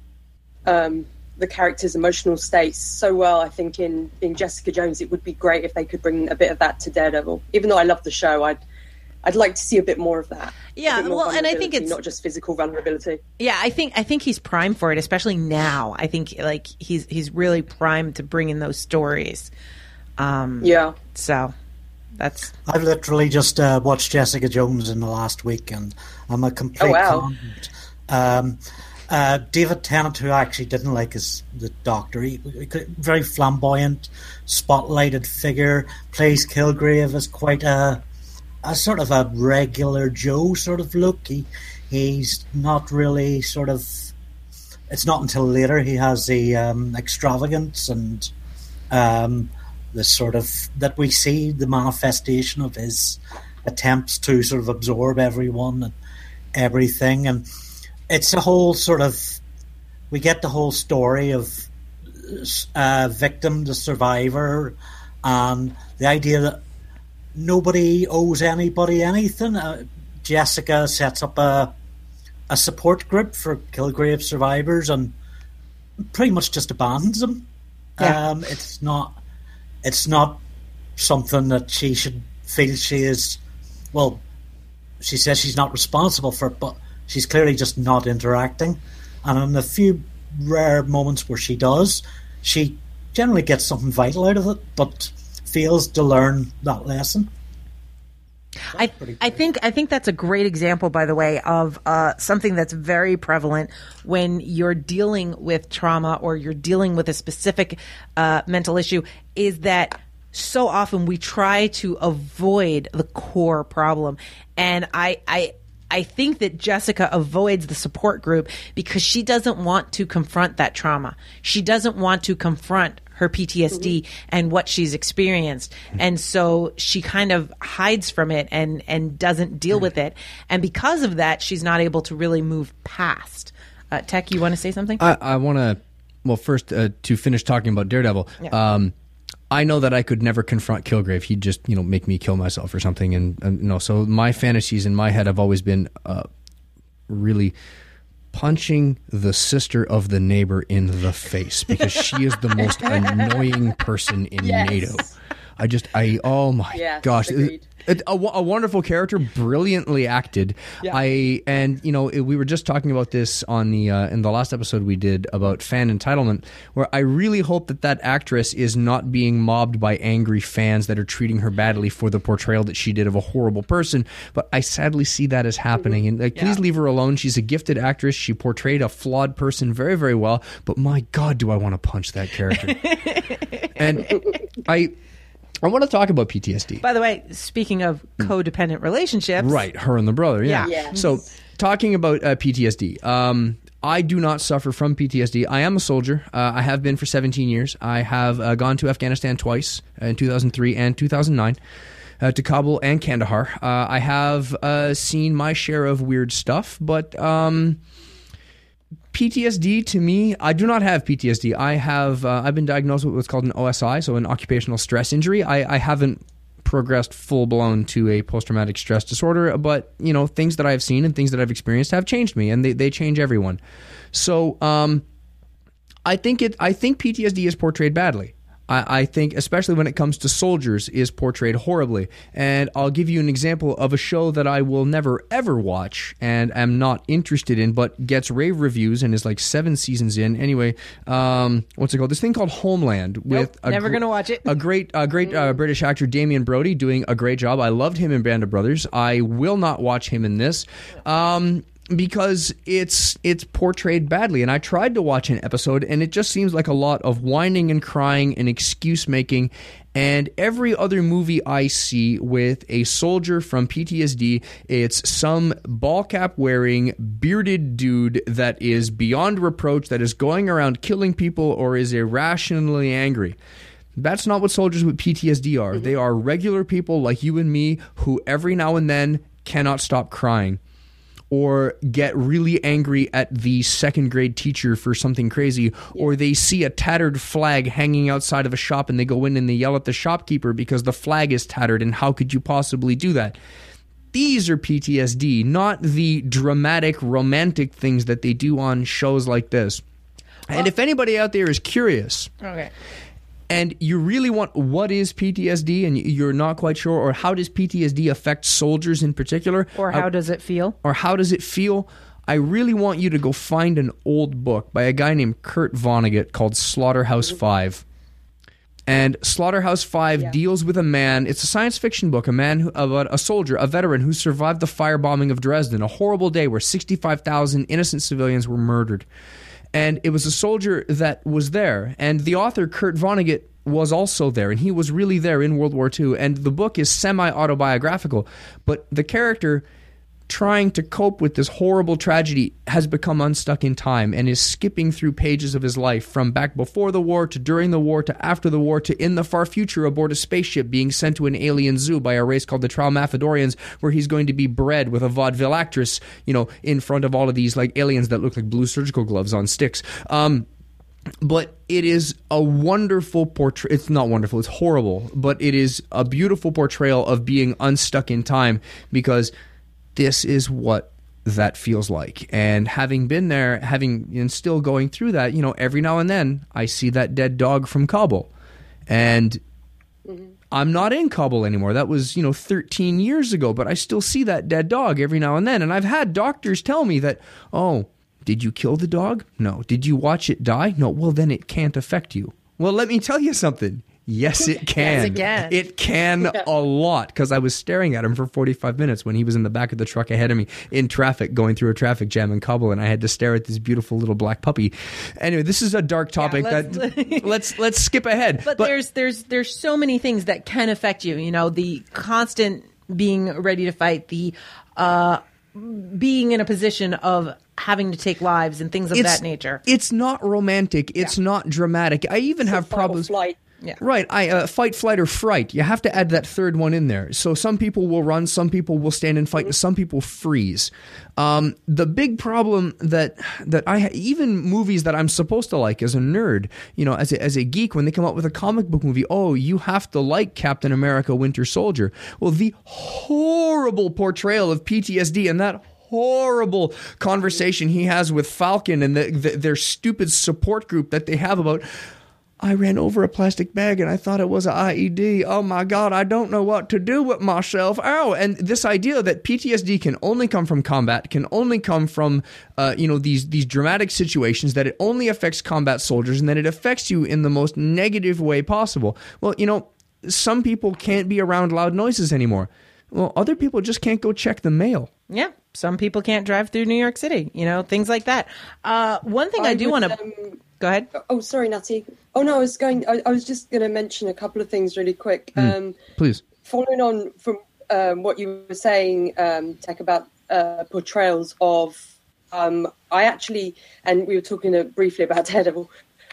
Speaker 4: the character's emotional states so well. I think in Jessica Jones, it would be great if they could bring a bit of that to Daredevil. Even though I love the show, I'd like to see a bit more of that.
Speaker 2: Yeah, well, and I think it's
Speaker 4: not just physical vulnerability.
Speaker 2: Yeah, I think he's primed for it, especially now. I think like he's really primed to bring in those stories.
Speaker 4: Yeah.
Speaker 2: So that's.
Speaker 5: I've literally just watched Jessica Jones in the last week, and I'm a complete convert. David Tennant, who I actually didn't like as the Doctor, he very flamboyant, spotlighted figure, plays Kilgrave as quite a sort of a regular Joe sort of look. He's not really sort of. It's not until later he has the extravagance and the sort of that we see the manifestation of his attempts to sort of absorb everyone and everything, and it's a whole sort of. We get the whole story of victim to survivor, and the idea that nobody owes anybody anything. Jessica sets up a support group for Kilgrave survivors and pretty much just abandons them. Yeah. It's not something that she should feel she is. Well, she says she's not responsible for it, but she's clearly just not interacting. And in the few rare moments where she does, she generally gets something vital out of it, but fails to learn that lesson.
Speaker 2: I think that's a great example, by the way, of something that's very prevalent when you're dealing with trauma or you're dealing with a specific mental issue, is that so often we try to avoid the core problem. And I think that Jessica avoids the support group because she doesn't want to confront that trauma. She doesn't want to confront her PTSD mm-hmm. and what she's experienced. And so she kind of hides from it and doesn't deal with it. And because of that, she's not able to really move past. Tech, you want to say something?
Speaker 3: I want to, well, first, to finish talking about Daredevil, yeah. I know that I could never confront Kilgrave. He'd just, make me kill myself or something. And so my fantasies in my head have always been really punching the sister of the neighbor in the face, because she is the most annoying person in NATO. Oh my gosh. A wonderful character, brilliantly acted. Yeah. We were just talking about this on the in the last episode we did about fan entitlement, where I really hope that actress is not being mobbed by angry fans that are treating her badly for the portrayal that she did of a horrible person. But I sadly see that as happening. And please leave her alone. She's a gifted actress. She portrayed a flawed person very, very well. But my God, do I want to punch that character? And I want to talk about PTSD.
Speaker 2: By the way, speaking of codependent relationships.
Speaker 3: Right, her and the brother, yeah.
Speaker 4: Yes.
Speaker 3: So, talking about PTSD, I do not suffer from PTSD. I am a soldier. I have been for 17 years. I have gone to Afghanistan twice, in 2003 and 2009, to Kabul and Kandahar. I have seen my share of weird stuff, but PTSD to me, I do not have PTSD. I've been diagnosed with what's called an OSI, so an occupational stress injury. I haven't progressed full blown to a post-traumatic stress disorder, but things that I've seen and things that I've experienced have changed me, and they change everyone. So I think PTSD is portrayed badly. I think, especially when it comes to soldiers, is portrayed horribly. And I'll give you an example of a show that I will never, ever watch and am not interested in, but gets rave reviews and is like 7 seasons in. Anyway, what's it called? This thing called Homeland. With
Speaker 2: never going to watch it.
Speaker 3: A great British actor, Damien Brody, doing a great job. I loved him in Band of Brothers. I will not watch him in this. Because it's portrayed badly. And I tried to watch an episode, and it just seems like a lot of whining and crying and excuse making. And every other movie I see with a soldier from PTSD, it's some ball cap wearing, bearded dude that is beyond reproach, that is going around killing people or is irrationally angry. That's not what soldiers with PTSD are. They are regular people like you and me who every now and then cannot stop crying, or get really angry at the second grade teacher for something crazy, or they see a tattered flag hanging outside of a shop and they go in and they yell at the shopkeeper because the flag is tattered, and how could you possibly do that? These are PTSD, not the dramatic, romantic things that they do on shows like this. And if anybody out there is curious, and you really want what is PTSD and you're not quite sure, or how does PTSD affect soldiers in particular,
Speaker 2: or how does it feel,
Speaker 3: I really want you to go find an old book by a guy named Kurt Vonnegut called Slaughterhouse-Five. And Slaughterhouse-Five deals with a man. It's a science fiction book, about a soldier, a veteran who survived the firebombing of Dresden, a horrible day where 65,000 innocent civilians were murdered. And it was a soldier that was there. And the author, Kurt Vonnegut, was also there. And he was really there in World War II. And the book is semi-autobiographical. But the character, trying to cope with this horrible tragedy, has become unstuck in time and is skipping through pages of his life, from back before the war to during the war to after the war to in the far future aboard a spaceship being sent to an alien zoo by a race called the Tralmaphidorians, where he's going to be bred with a vaudeville actress, in front of all of these like aliens that look like blue surgical gloves on sticks. But it is a wonderful portrait. It's not wonderful, it's horrible, but it is a beautiful portrayal of being unstuck in time, because this is what that feels like. And having been there, and still going through that, every now and then I see that dead dog from Kabul. And I'm not in Kabul anymore. That was, 13 years ago, but I still see that dead dog every now and then. And I've had doctors tell me that, oh, did you kill the dog? No. Did you watch it die? No. Well, then it can't affect you. Well, let me tell you something. Yes, it can.
Speaker 2: Yes,
Speaker 3: it can a lot, because I was staring at him for 45 minutes when he was in the back of the truck ahead of me in traffic, going through a traffic jam in Kabul, and I had to stare at this beautiful little black puppy. Anyway, this is a dark topic. Let's skip ahead.
Speaker 2: But there's so many things that can affect you. The constant being ready to fight, the being in a position of having to take lives and things of that nature.
Speaker 3: It's not romantic. It's not dramatic. I even have problems.
Speaker 4: Flight.
Speaker 2: Yeah.
Speaker 3: Right. Fight, flight, or fright. You have to add that third one in there. So some people will run, some people will stand and fight, and some people freeze. The big problem that even movies that I'm supposed to like as a nerd, as a geek, when they come up with a comic book movie, oh, you have to like Captain America: Winter Soldier. Well, the horrible portrayal of PTSD and that horrible conversation he has with Falcon and their stupid support group that they have about, I ran over a plastic bag and I thought it was an IED. Oh my God, I don't know what to do with myself. Ow! And this idea that PTSD can only come from combat, can only come from these dramatic situations, that it only affects combat soldiers, and that it affects you in the most negative way possible. Well, some people can't be around loud noises anymore. Well, other people just can't go check the mail.
Speaker 2: Yeah. Some people can't drive through New York City, things like that. One thing I do want to... Go ahead.
Speaker 4: Oh, sorry, Natty. Oh, no, I was just going to mention a couple of things really quick.
Speaker 3: Please.
Speaker 4: Following on from what you were saying, Tech, about portrayals of... I actually... And we were talking briefly about Daredevil.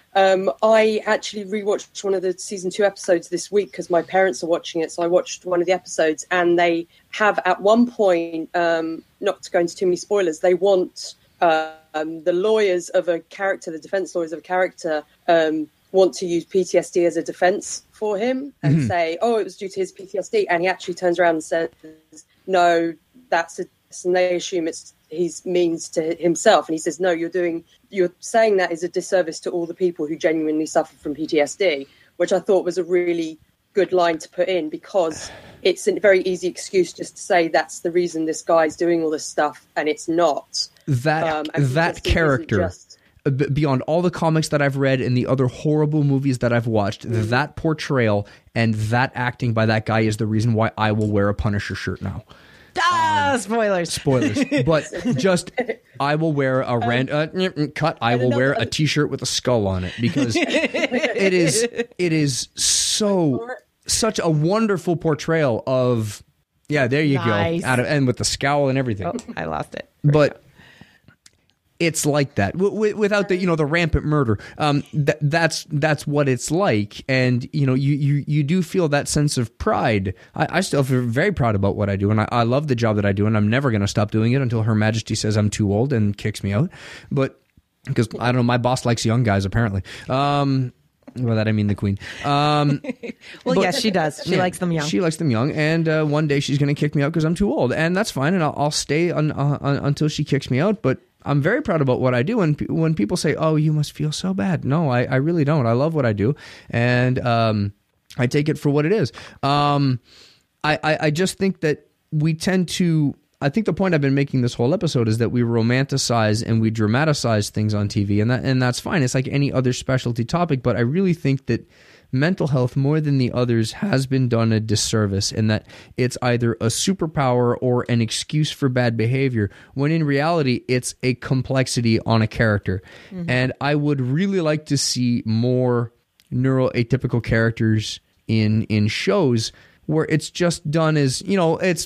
Speaker 4: I actually rewatched one of the season 2 episodes this week because my parents are watching it. So I watched one of the episodes, and they have at one point, not to go into too many spoilers, they want the lawyers of a character, the defense lawyers of a character, want to use PTSD as a defense for him and say, oh, it was due to his PTSD. And he actually turns around and says, no, and they assume he's means to himself. And he says, no, you're saying that is a disservice to all the people who genuinely suffer from PTSD, which I thought was a really good line to put in, because it's a very easy excuse just to say that's the reason this guy's doing all this stuff, and it's not.
Speaker 3: That character, beyond all the comics that I've read and the other horrible movies that I've watched, that portrayal and that acting by that guy is the reason why I will wear a Punisher shirt now.
Speaker 2: Spoilers.
Speaker 3: But just, I will wear a I will wear a t-shirt with a skull on it, because it is such a wonderful portrayal of, there you go. And with the scowl and everything.
Speaker 2: Oh, I lost it.
Speaker 3: But it's like that without the rampant murder. That's what it's like, and you do feel that sense of pride. I still feel very proud about what I do, and I love the job that I do, and I'm never going to stop doing it until Her Majesty says I'm too old and kicks me out. But because I don't know, my boss likes young guys apparently. By that I mean the Queen.
Speaker 2: Yes, she does. She likes them young.
Speaker 3: She likes them young, and one day she's going to kick me out because I'm too old, and that's fine, and I'll stay until she kicks me out. But I'm very proud about what I do, and when people say, "Oh, you must feel so bad," no, I really don't. I love what I do, and I take it for what it is. I just think that we tend to. I think the point I've been making this whole episode is that we romanticize and we dramatize things on TV, and that's fine. It's like any other specialty topic, but I really think that mental health, more than the others, has been done a disservice, in that it's either a superpower or an excuse for bad behavior, when in reality it's a complexity on a character. And I would really like to see more neuroatypical characters in shows where it's just done as, it's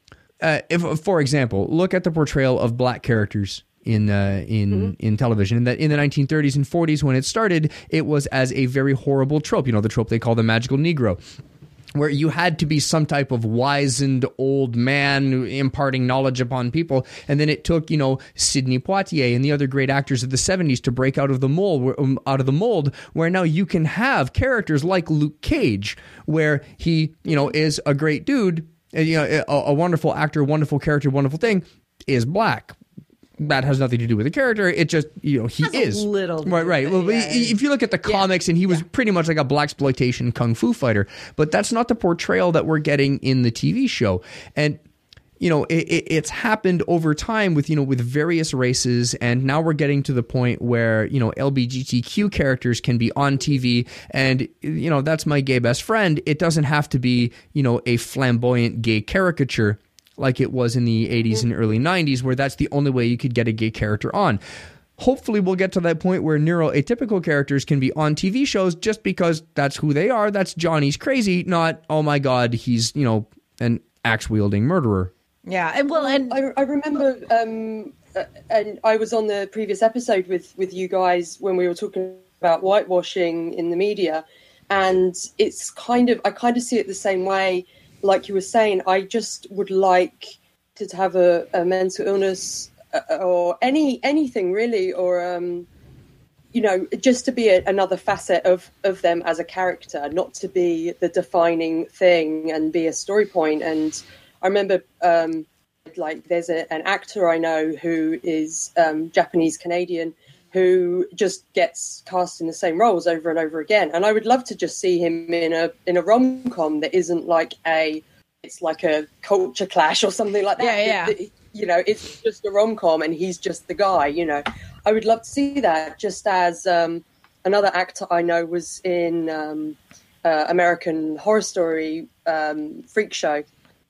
Speaker 3: if, for example, look at the portrayal of black characters in television. In the 1930s and 40s, when it started, it was as a very horrible trope. The trope they call the magical Negro, where you had to be some type of wizened old man imparting knowledge upon people. And then it took, Sidney Poitier and the other great actors of the 70s to break out of the mold, where now you can have characters like Luke Cage, where he, is a great dude, a wonderful actor, wonderful character, wonderful thing, is black. That has nothing to do with the character. It just, he is.
Speaker 2: A little bit.
Speaker 3: Right. Well, if you look at the comics, and he was pretty much like a blaxploitation kung fu fighter, but that's not the portrayal that we're getting in the TV show. And, it's happened over time with various races, and now we're getting to the point where, LGBTQ characters can be on TV, and, that's my gay best friend. It doesn't have to be, a flamboyant gay caricature like it was in the 80s and early 90s, where that's the only way you could get a gay character on. Hopefully we'll get to that point where neuroatypical characters can be on TV shows just because that's who they are. That's Johnny's crazy, not, oh my God, he's, an axe-wielding murderer.
Speaker 2: Yeah, and
Speaker 4: I remember, and I was on the previous episode with you guys when we were talking about whitewashing in the media, and it's I kind of see it the same way. Like you were saying, I just would like to have a mental illness or anything really, or just to be another facet of them as a character, not to be the defining thing and be a story point. And I remember, there's an actor I know who is Japanese Canadian, who just gets cast in the same roles over and over again. And I would love to just see him in a rom-com that isn't it's like a culture clash or something like that.
Speaker 2: Yeah.
Speaker 4: It's just a rom-com and he's just the guy, I would love to see that, just as another actor I know was in American Horror Story Freak Show,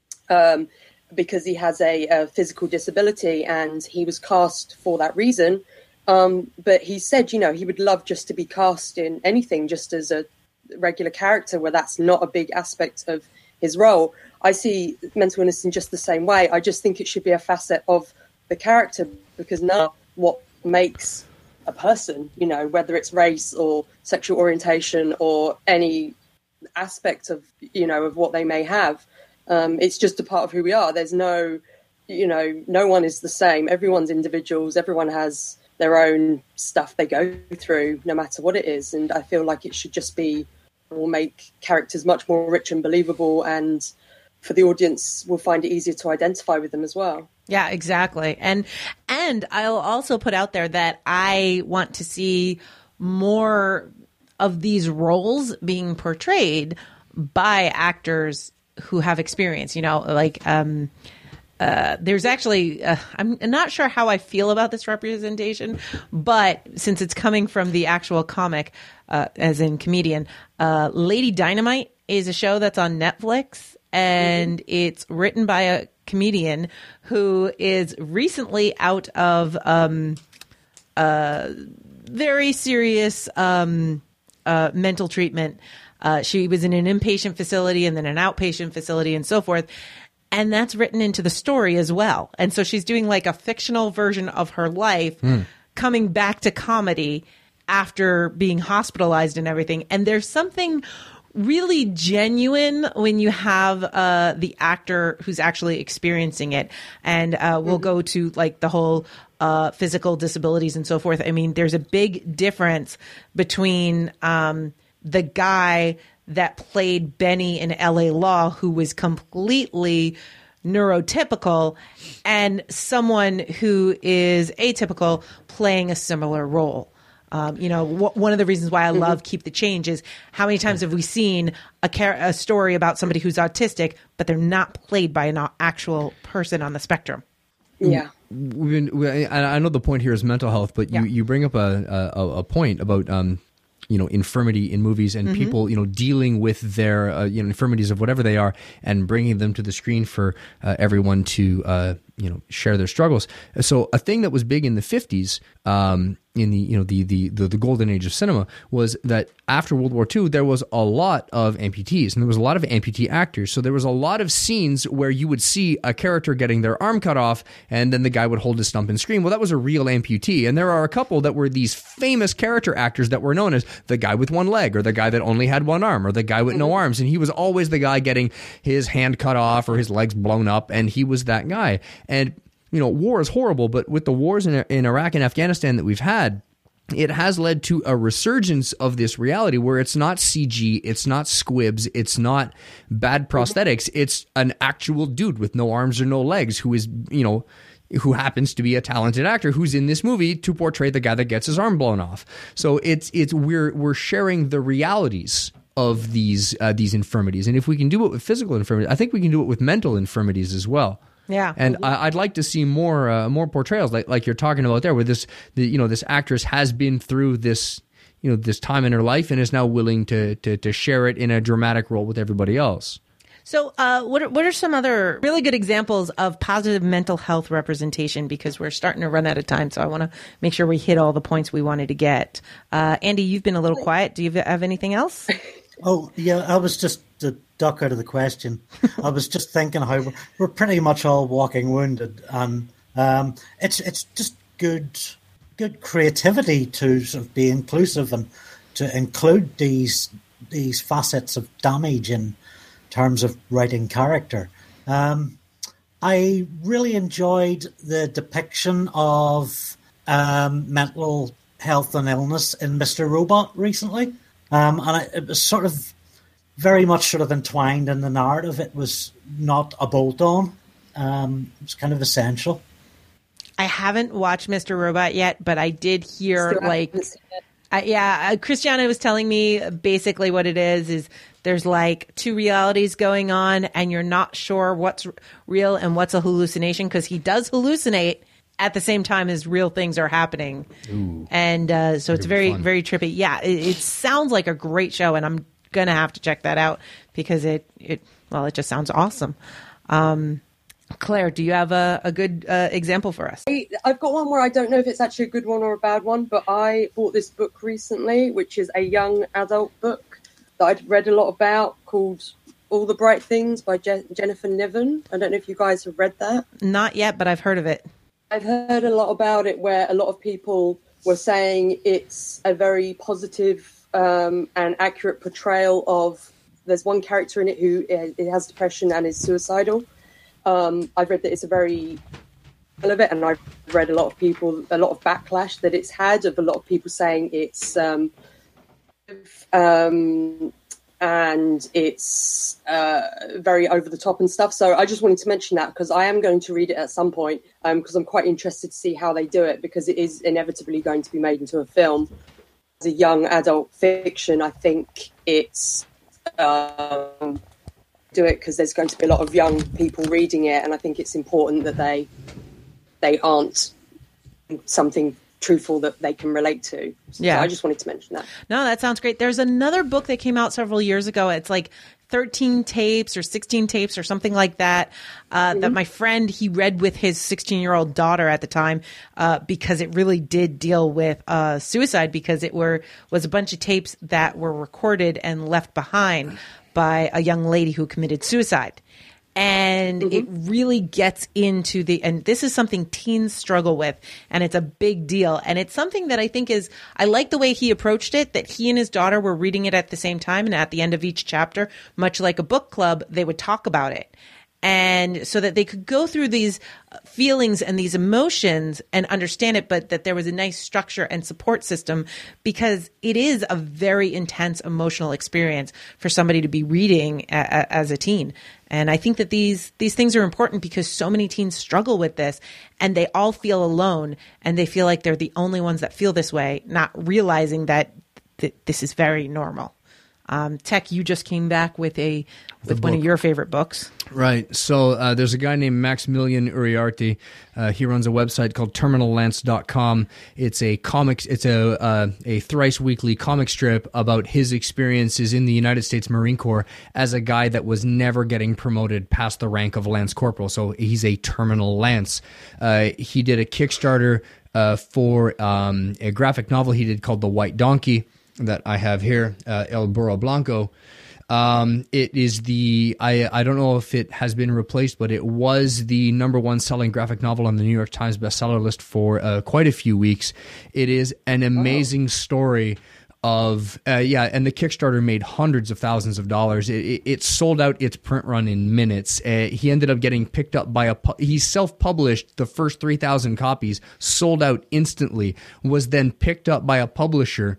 Speaker 4: because he has a physical disability, and he was cast for that reason. But he said, he would love just to be cast in anything, just as a regular character where that's not a big aspect of his role. I see mental illness in just the same way. I just think it should be a facet of the character, because now what makes a person, whether it's race or sexual orientation or any aspect of, of what they may have, it's just a part of who we are. There's no one is the same. Everyone's individuals. Everyone has their own stuff they go through, no matter what it is. And I feel like it should just be will make characters much more rich and believable, and for the audience will find it easier to identify with them as well.
Speaker 2: Yeah, exactly. And I'll also put out there that I want to see more of these roles being portrayed by actors who have experience, like there's actually I'm not sure how I feel about this representation, but since it's coming from the actual comic, as in comedian, Lady Dynamite is a show that's on Netflix, and it's written by a comedian who is recently out of very serious mental treatment. She was in an inpatient facility and then an outpatient facility and so forth. And that's written into the story as well. And so she's doing like a fictional version of her life coming back to comedy after being hospitalized and everything. And there's something really genuine when you have the actor who's actually experiencing it. And we'll go to like the whole physical disabilities and so forth. I mean, there's a big difference between the guy that played Benny in LA Law, who was completely neurotypical, and someone who is atypical playing a similar role. One of the reasons why I love Keep the Change is how many times have we seen a story about somebody who's autistic, but they're not played by an actual person on the spectrum.
Speaker 4: Yeah.
Speaker 3: I know the point here is mental health, but you bring up a point about infirmity in movies and people, dealing with their, infirmities of whatever they are and bringing them to the screen for everyone to, share their struggles. So a thing that was big in the 50s, in the golden age of cinema, was that after World War II, there was a lot of amputees and there was a lot of amputee actors. So there was a lot of scenes where you would see a character getting their arm cut off and then the guy would hold his stump and scream. Well, that was a real amputee. And there are a couple that were these famous character actors that were known as the guy with one leg or the guy that only had one arm or the guy with no arms. And he was always the guy getting his hand cut off or his legs blown up. And he was that guy. And, war is horrible, but with the wars in Iraq and Afghanistan that we've had, it has led to a resurgence of this reality where it's not CG, it's not squibs, it's not bad prosthetics, it's an actual dude with no arms or no legs who is, who happens to be a talented actor who's in this movie to portray the guy that gets his arm blown off. So we're sharing the realities of these infirmities. And if we can do it with physical infirmities, I think we can do it with mental infirmities as well.
Speaker 2: Yeah,
Speaker 3: and I'd like to see more portrayals like you're talking about there, where this actress has been through this this time in her life and is now willing to share it in a dramatic role with everybody else.
Speaker 2: So, what are some other really good examples of positive mental health representation? Because we're starting to run out of time, so I want to make sure we hit all the points we wanted to get. Andy, you've been a little quiet. Do you have anything else?
Speaker 5: Oh, yeah, I was just to duck out of the question. I was just thinking how we're pretty much all walking wounded, and it's just good creativity to sort of be inclusive and to include these facets of damage in terms of writing character. I really enjoyed the depiction of mental health and illness in Mr. Robot recently. And it was sort of very much sort of entwined in the narrative. It was not a bolt-on. It was kind of essential.
Speaker 2: I haven't watched Mr. Robot yet, but I did hear Christiana was telling me basically what it is there's like two realities going on and you're not sure what's real and what's a hallucination because he does hallucinate at the same time as real things are happening. Ooh, and so it's very, very trippy. Yeah, it sounds like a great show, and I'm going to have to check that out because it just sounds awesome. Claire, do you have a good example for us?
Speaker 4: I've got one where I don't know if it's actually a good one or a bad one, but I bought this book recently, which is a young adult book that I'd read a lot about called All the Bright Things by Jennifer Niven. I don't know if you guys have read that.
Speaker 2: Not yet, but I've heard of it.
Speaker 4: I've heard a lot about it where a lot of people were saying it's a very positive and accurate portrayal of, there's one character in it who has depression and is suicidal. I've read that it's a very relevant, and I've read a lot of backlash that it's had, of a lot of people saying it's and it's very over the top and stuff. So I just wanted to mention that because I am going to read it at some point, because I'm quite interested to see how they do it, because it is inevitably going to be made into a film. As a young adult fiction, I think it's do it because there's going to be a lot of young people reading it, and I think it's important that they aren't something truthful that they can relate to. So I just wanted to mention that.
Speaker 2: No, that sounds great. There's another book that came out several years ago. It's like 13 tapes or 16 tapes or something like that, that my friend, he read with his 16-year-old daughter at the time, because it really did deal with suicide, because it was a bunch of tapes that were recorded and left behind by a young lady who committed suicide. And it really gets into and this is something teens struggle with, and it's a big deal. And it's something that I think I like the way he approached it, that he and his daughter were reading it at the same time. And at the end of each chapter, much like a book club, they would talk about it. And so that they could go through these feelings and these emotions and understand it, but that there was a nice structure and support system, because it is a very intense emotional experience for somebody to be reading as a teen. And I think that these things are important because so many teens struggle with this, and they all feel alone, and they feel like they're the only ones that feel this way, not realizing that this is very normal. Tech, you just came back with one of your favorite books.
Speaker 3: Right. So there's a guy named Maximilian Uriarte. He runs a website called terminallance.com. It's a comics. It's a thrice weekly comic strip about his experiences in the United States Marine Corps as a guy that was never getting promoted past the rank of Lance Corporal. So he's a terminal Lance. He did a Kickstarter for a graphic novel he did called The White Donkey that I have here, El Burro Blanco. It is I don't know if it has been replaced, but it was the #1 selling graphic novel on the New York Times bestseller list for quite a few weeks. It is an amazing story of, and the Kickstarter made hundreds of thousands of dollars. It sold out its print run in minutes. He ended up getting picked up by he self-published the first 3,000 copies, sold out instantly, was then picked up by a publisher,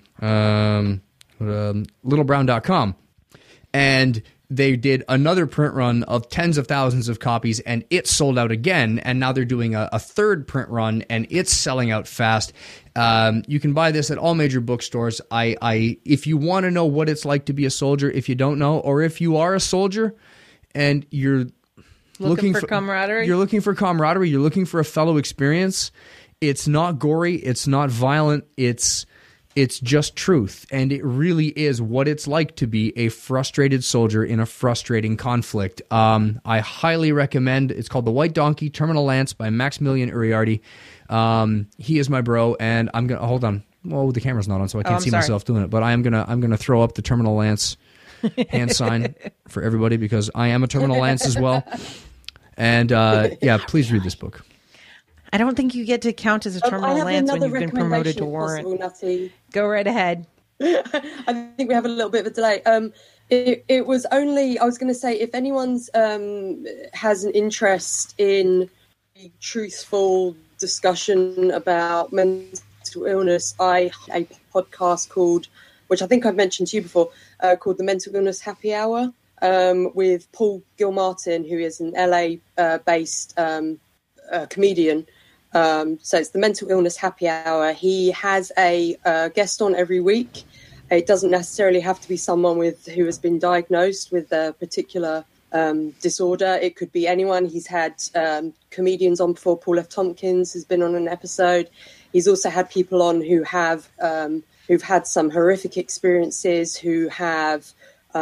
Speaker 3: littlebrown.com. And they did another print run of tens of thousands of copies, and it sold out again. And now they're doing a third print run, and it's selling out fast. You can buy this at all major bookstores. If you want to know what it's like to be a soldier, if you don't know, or if you are a soldier and you're looking for camaraderie, you're looking for a fellow experience. It's not gory. It's not violent. It's just truth, and it really is what it's like to be a frustrated soldier in a frustrating conflict. I highly recommend. It's called The White Donkey, Terminal Lance by Maximilian Uriarte. He is my bro, and I'm gonna hold on. Well, the camera's not on, so I can't see myself doing it. But I'm gonna throw up the Terminal Lance hand sign for everybody, because I am a Terminal Lance as well. And please read this book.
Speaker 2: I don't think you get to count as a terminal Lance when you've been promoted to warrant. Go right ahead.
Speaker 4: I think we have a little bit of a delay. It was only, I was going to say, if anyone's has an interest in a truthful discussion about mental illness, I have a podcast called, which I think I've mentioned to you before, called The Mental Illness Happy Hour, with Paul Gilmartin, who is an LA-based comedian. So it's the Mental Illness Happy Hour. He has a guest on every week. It doesn't necessarily have to be someone who has been diagnosed with a particular disorder. It could be anyone. He's had comedians on before. Paul F. Tompkins has been on an episode. He's also had people on who have who've had some horrific experiences, who have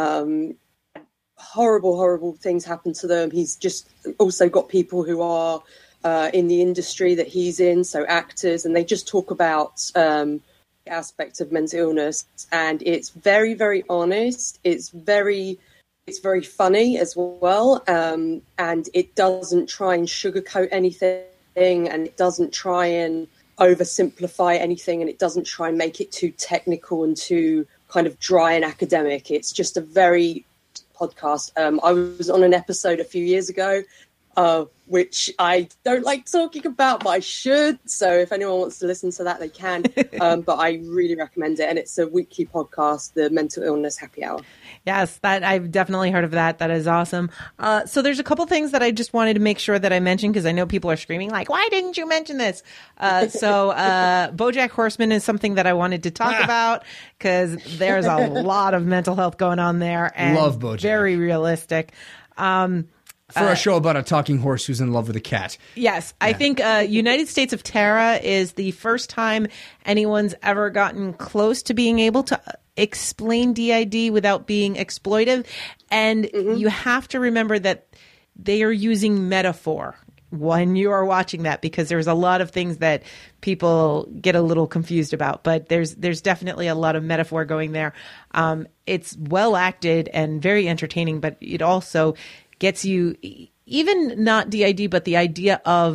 Speaker 4: horrible things happen to them. He's just also got people who are in the industry that he's in, so actors, and they just talk about aspects of mental illness, and it's very, very honest. It's very funny as well, and it doesn't try and sugarcoat anything, and it doesn't try and oversimplify anything, and it doesn't try and make it too technical and too kind of dry and academic. It's just a very podcast. I was on an episode a few years ago. which I don't like talking about, but I should. So if anyone wants to listen to that, they can. But I really recommend it. And it's a weekly podcast, the Mental Illness Happy Hour.
Speaker 2: Yes, that I've definitely heard of that. That is awesome. So there's a couple things that I just wanted to make sure that I mentioned, because I know people are screaming like, why didn't you mention this? So BoJack Horseman is something that I wanted to talk about, because there's a lot of mental health going on there. And
Speaker 3: Love BoJack.
Speaker 2: Very realistic.
Speaker 3: For a show about a talking horse who's in love with a cat.
Speaker 2: Yes. I think United States of Terra is the first time anyone's ever gotten close to being able to explain DID without being exploitive. And you have to remember that they are using metaphor when you are watching that, because there's a lot of things that people get a little confused about. But there's definitely a lot of metaphor going there. It's well acted and very entertaining, but it also gets you, even not DID, but the idea of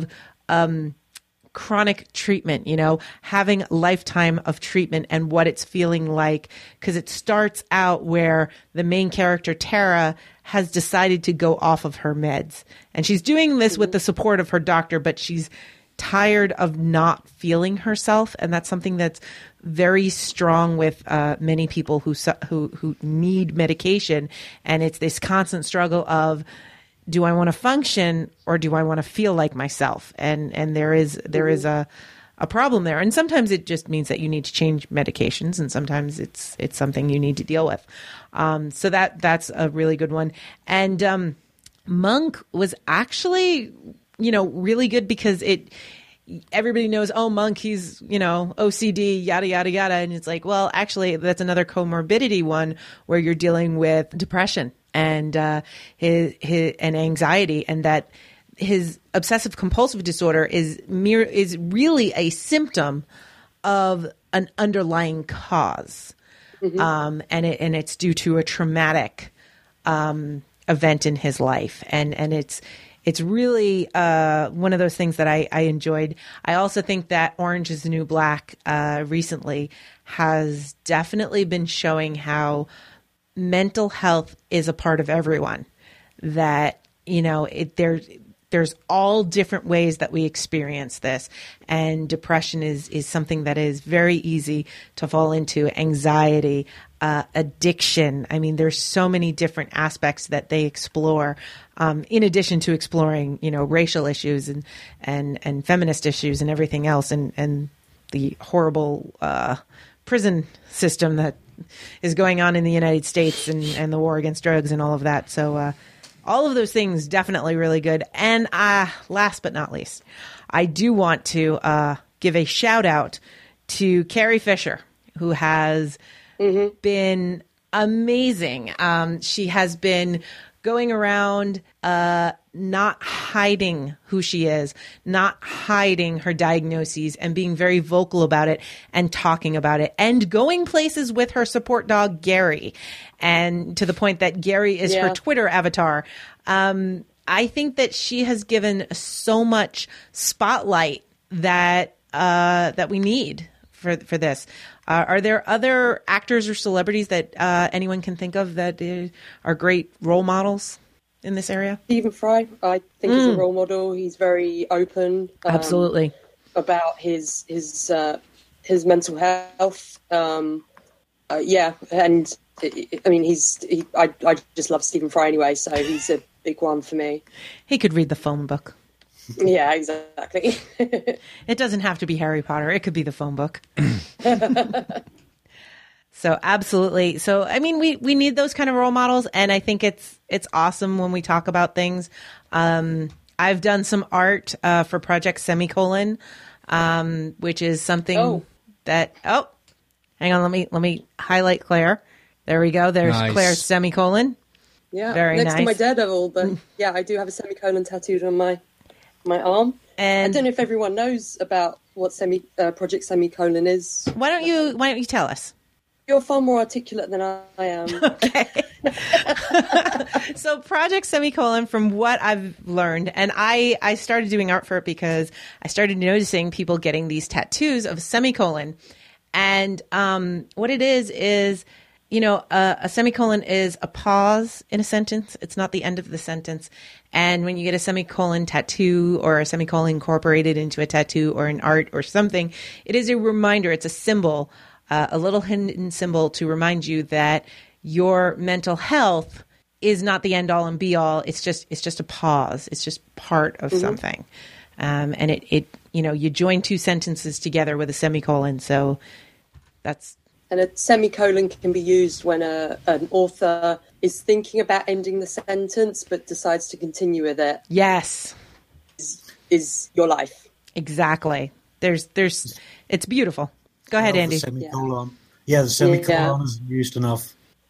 Speaker 2: chronic treatment, having a lifetime of treatment and what it's feeling like. Because it starts out where the main character, Tara, has decided to go off of her meds. And she's doing this with the support of her doctor, but she's tired of not feeling herself. And that's something that's very strong with many people who need medication. And it's this constant struggle of, do I want to function or do I want to feel like myself? And there is a problem there. And sometimes it just means that you need to change medications, and sometimes it's something you need to deal with. So that's a really good one. And Monk was actually, really good, because everybody knows, Monk, he's, OCD, yada, yada, yada. And it's like, well, actually, that's another comorbidity one where you're dealing with depression and his anxiety, and that his obsessive compulsive disorder is really a symptom of an underlying cause. And it's due to a traumatic event in his life. And it's really one of those things that I enjoyed. I also think that Orange is the New Black recently has definitely been showing how mental health is a part of everyone. That, there's all different ways that we experience this. And depression is something that is very easy to fall into. Anxiety, addiction. I mean, there's so many different aspects that they explore, in addition to exploring, racial issues and feminist issues and everything else, and the horrible prison system that is going on in the United States, and the war against drugs and all of that. So all of those things definitely really good. And last but not least, I do want to give a shout out to Carrie Fisher, who has been amazing. She has been going around not hiding who she is, not hiding her diagnoses, and being very vocal about it and talking about it, and going places with her support dog, Gary, and to the point that Gary is her Twitter avatar. I think that she has given so much spotlight that we need for this. Are there other actors or celebrities that anyone can think of that are great role models in this area?
Speaker 4: Stephen Fry, I think, is a role model. He's very open,
Speaker 2: absolutely,
Speaker 4: about his mental health. And I mean, I just love Stephen Fry anyway, so he's a big one for me. He
Speaker 2: could read the phone book.
Speaker 4: Yeah, exactly.
Speaker 2: It doesn't have to be Harry Potter. It could be the phone book. So absolutely. So, I mean, we need those kind of role models. And I think it's awesome when we talk about things. I've done some art for Project Semicolon, which is something that, hang on. Let me highlight Claire. There we go. There's nice. Claire's semicolon.
Speaker 4: Yeah.
Speaker 2: Very
Speaker 4: next
Speaker 2: nice.
Speaker 4: to my Daredevil, but yeah, I do have a semicolon tattooed on my arm. And I don't know if everyone knows about what Project Semicolon is.
Speaker 2: Why don't you tell us?
Speaker 4: You're far more articulate than I am.
Speaker 2: Okay. So Project Semicolon, from what I've learned, and I started doing art for it because I started noticing people getting these tattoos of semicolon. And what it is a semicolon is a pause in a sentence. It's not the end of the sentence. And when you get a semicolon tattoo or a semicolon incorporated into a tattoo or an art or something, it is a reminder. It's a symbol, a little hidden symbol to remind you that your mental health is not the end all and be all. It's just a pause. It's just part of something. And it you join two sentences together with a semicolon. So that's.
Speaker 4: And a semicolon can be used when an author is thinking about ending the sentence but decides to continue with it.
Speaker 2: Yes.
Speaker 4: Is your life.
Speaker 2: Exactly. There's it's beautiful. Go ahead, Andy.
Speaker 5: The semicolon. Yeah, the semicolon is used enough.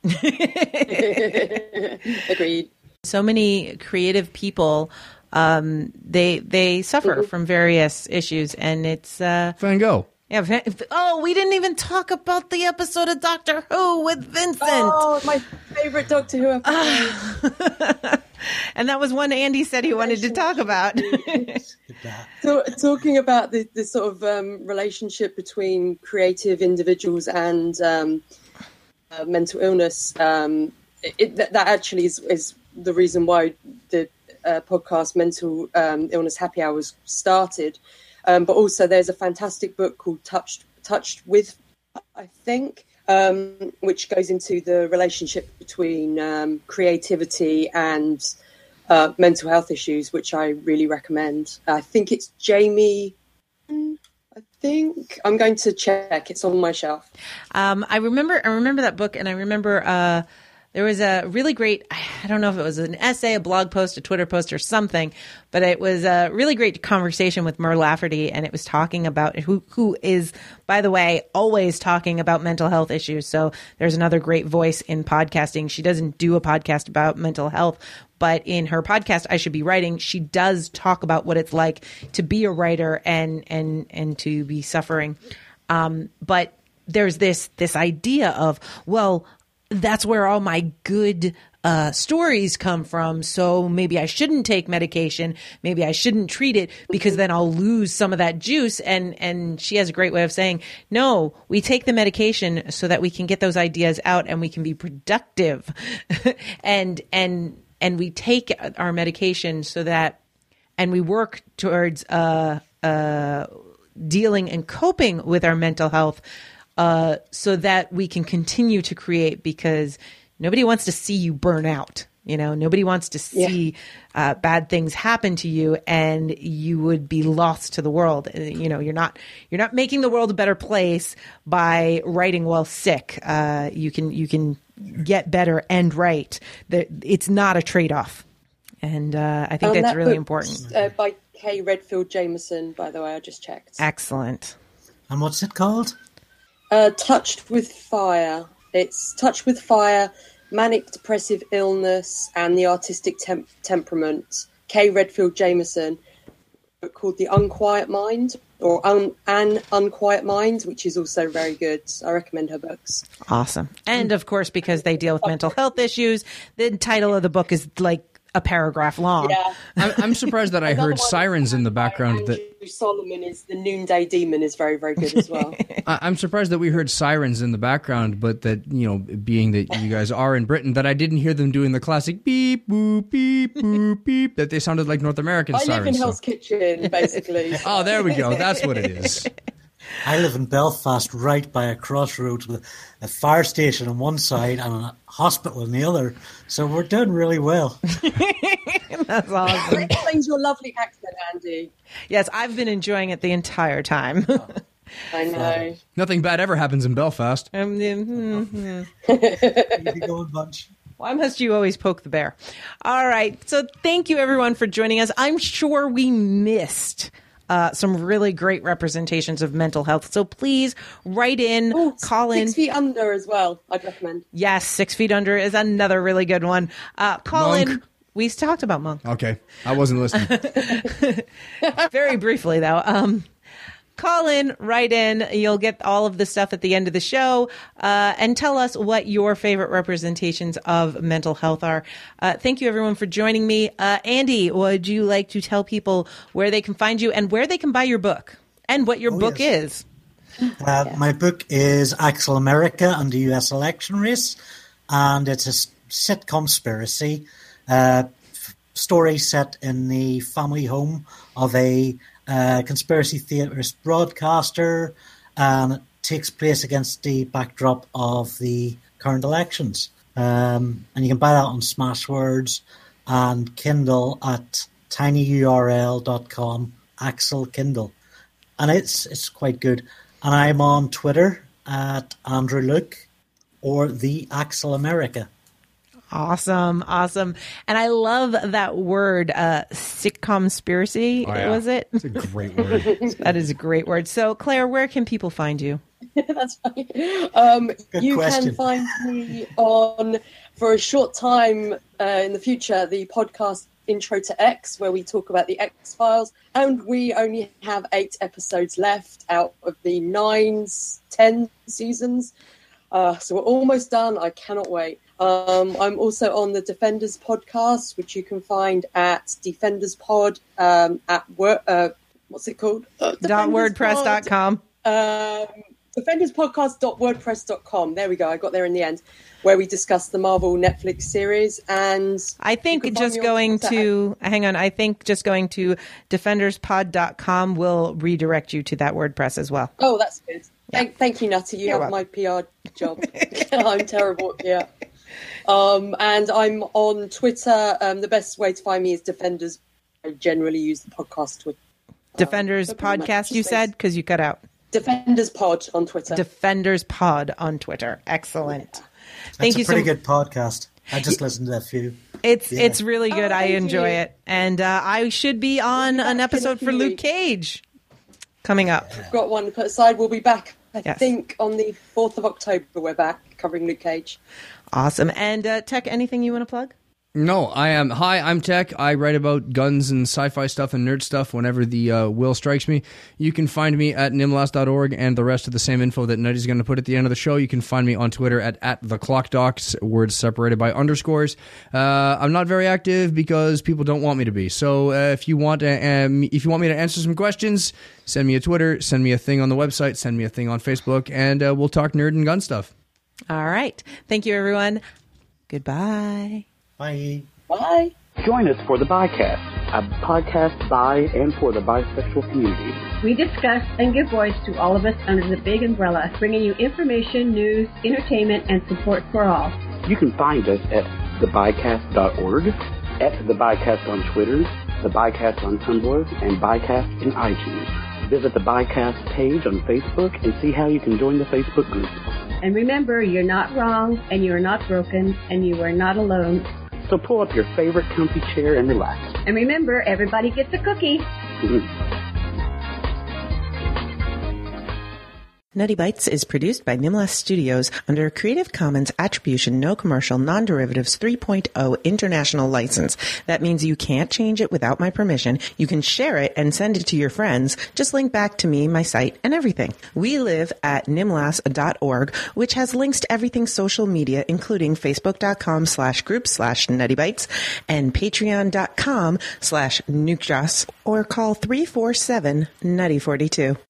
Speaker 4: Agreed.
Speaker 2: So many creative people, they suffer from various issues, and it's
Speaker 3: Van Gogh.
Speaker 2: Yeah. We didn't even talk about the episode of Doctor Who with Vincent.
Speaker 4: Oh, my favorite Doctor Who episode.
Speaker 2: And that was one Andy said he wanted to talk about.
Speaker 4: So, talking about the sort of relationship between creative individuals and mental illness, that actually is the reason why the podcast Mental Illness Happy Hour was started. But also there's a fantastic book called Touched With, I think, which goes into the relationship between creativity and mental health issues, which I really recommend. I think it's Jamie. I think I'm going to check. It's on my shelf.
Speaker 2: I remember that book, and I remember there was a really great, I don't know if it was an essay, a blog post, a Twitter post or something, but it was a really great conversation with Mur Lafferty, and it was talking about who is, by the way, always talking about mental health issues. So there's another great voice in podcasting. She doesn't do a podcast about mental health, but in her podcast, I Should Be Writing, she does talk about what it's like to be a writer and to be suffering. But there's this idea of, well, that's where all my good stories come from. So maybe I shouldn't take medication. Maybe I shouldn't treat it because then I'll lose some of that juice. And she has a great way of saying, no, we take the medication so that we can get those ideas out and we can be productive. and we take our medication so that, and we work towards dealing and coping with our mental health so that we can continue to create, because nobody wants to see you burn out. Nobody wants to see bad things happen to you, and you would be lost to the world. You're not making the world a better place by writing while sick. You can get better and write. It's not a trade-off, and I think that's really important.
Speaker 4: By Kay Redfield Jameson, by the way, I just checked.
Speaker 2: Excellent.
Speaker 5: And what's it called?
Speaker 4: Touched with Fire. It's Touched with Fire, Manic Depressive Illness and the Artistic Temperament. Kay Redfield Jameson, called The Unquiet Mind, or An Unquiet Mind, which is also very good. I recommend her books.
Speaker 2: Awesome. And of course, because they deal with mental health issues, the title of the book is like a paragraph long.
Speaker 4: Yeah.
Speaker 3: I'm surprised that I heard sirens in the background.
Speaker 4: Andrew Solomon is The Noonday Demon is very, very good as well.
Speaker 3: I'm surprised that we heard sirens in the background, but that, being that you guys are in Britain, that I didn't hear them doing the classic beep, boop, beep, boop, beep, that they sounded like North American sirens.
Speaker 4: I live in Hell's Kitchen, basically.
Speaker 3: Oh, there we go. That's what it is.
Speaker 5: I live in Belfast, right by a crossroads with a fire station on one side and a hospital on the other. So we're doing really well.
Speaker 2: That's awesome.
Speaker 4: It explains your lovely accent, Andy.
Speaker 2: Yes, I've been enjoying it the entire time.
Speaker 4: I know.
Speaker 3: Nothing bad ever happens in Belfast.
Speaker 5: Easy going bunch.
Speaker 2: Why must you always poke the bear? All right. So thank you, everyone, for joining us. I'm sure we missed some really great representations of mental health. So please write in, call in.
Speaker 4: 6 Feet Under as well, I'd recommend.
Speaker 2: Yes, 6 Feet Under is another really good one. Call
Speaker 3: Monk.
Speaker 2: in. We talked about Monk.
Speaker 3: Okay. I wasn't listening.
Speaker 2: Very briefly, though. Call in, write in. You'll get all of the stuff at the end of the show, and tell us what your favorite representations of mental health are. Thank you, everyone, for joining me. Andy, would you like to tell people where they can find you and where they can buy your book and what your book is?
Speaker 5: My book is Axel America and the U.S. Election Race, and it's a sitcom conspiracy story set in the family home of a conspiracy theorist broadcaster, and it takes place against the backdrop of the current elections. And you can buy that on Smashwords and Kindle at tinyurl.com, Axel Kindle. And it's quite good. And I'm on Twitter at Andrew Luke or the Axel America.
Speaker 2: Awesome. And I love that word, sitcom-spiracy, was it?
Speaker 3: It's a great word.
Speaker 2: That is a great word. So, Claire, where can people find you?
Speaker 4: That's funny. You
Speaker 5: question.
Speaker 4: can find me on, for a short time in the future, the podcast Intro to X, where we talk about the X-Files. And we only have 8 episodes left out of the 10 seasons. So we're almost done. I cannot wait. I'm also on the Defenders podcast, which you can find at DefendersPod at what's it called?
Speaker 2: .wordpress.com.
Speaker 4: Defenderspodcast.wordpress.com. There we go. I got there in the end, where we discuss the Marvel Netflix series. And
Speaker 2: I think just going to defenderspod.com will redirect you to that WordPress as well.
Speaker 4: Oh, that's good. Thank you, Nutty. You have my PR job. I'm terrible at PR. And I'm on Twitter. The best way to find me is Defenders. I generally use the podcast Twitter.
Speaker 2: Defenders Podcast, you said? Because you cut out.
Speaker 4: Defenders Pod on Twitter.
Speaker 2: Defenders Pod on Twitter. Excellent. Thank you
Speaker 5: It's a pretty good podcast. I just listened to a few.
Speaker 2: It's really good. I
Speaker 4: thank
Speaker 2: enjoy
Speaker 4: you.
Speaker 2: it. And I should be on an episode for Luke Cage coming up.
Speaker 4: We've got one put aside. We'll be back, I
Speaker 2: Yes.
Speaker 4: think, on the 4th of October. We're back covering Luke Cage.
Speaker 2: Awesome. And Tech, anything you want to plug?
Speaker 3: No, I'm Tech. I write about guns and sci-fi stuff and nerd stuff whenever the will strikes me. You can find me at nimlas.org, and the rest of the same info that Nutty's going to put at the end of the show. You can find me on Twitter at @theclockdocs, words separated by underscores. I'm not very active because people don't want me to be. So if you want me to answer some questions, send me a Twitter, send me a thing on the website, send me a thing on Facebook, and we'll talk nerd and gun stuff.
Speaker 2: All right. Thank you, everyone. Goodbye.
Speaker 5: Bye.
Speaker 4: Bye.
Speaker 6: Join us for The Bicast, a podcast by and for the bisexual community.
Speaker 7: We discuss and give voice to all of us under the big umbrella, bringing you information, news, entertainment, and support for all.
Speaker 6: You can find us at thebicast.org, at The Bicast on Twitter, The Bicast on Tumblr, and Bicast in iTunes. Visit the Bicast page on Facebook and see how you can join the Facebook group.
Speaker 7: And remember, you're not wrong, and you're not broken, and you are not alone.
Speaker 6: So pull up your favorite comfy chair and relax.
Speaker 7: And remember, everybody gets a cookie.
Speaker 2: Nutty Bites is produced by Nimlas Studios under a Creative Commons Attribution No Commercial Non-Derivatives 3.0 International License. That means you can't change it without my permission. You can share it and send it to your friends. Just link back to me, my site, and everything. We live at nimlas.org, which has links to everything social media, including facebook.com/group/nuttybites and patreon.com/nukejoss, or call 347-NUTTY42.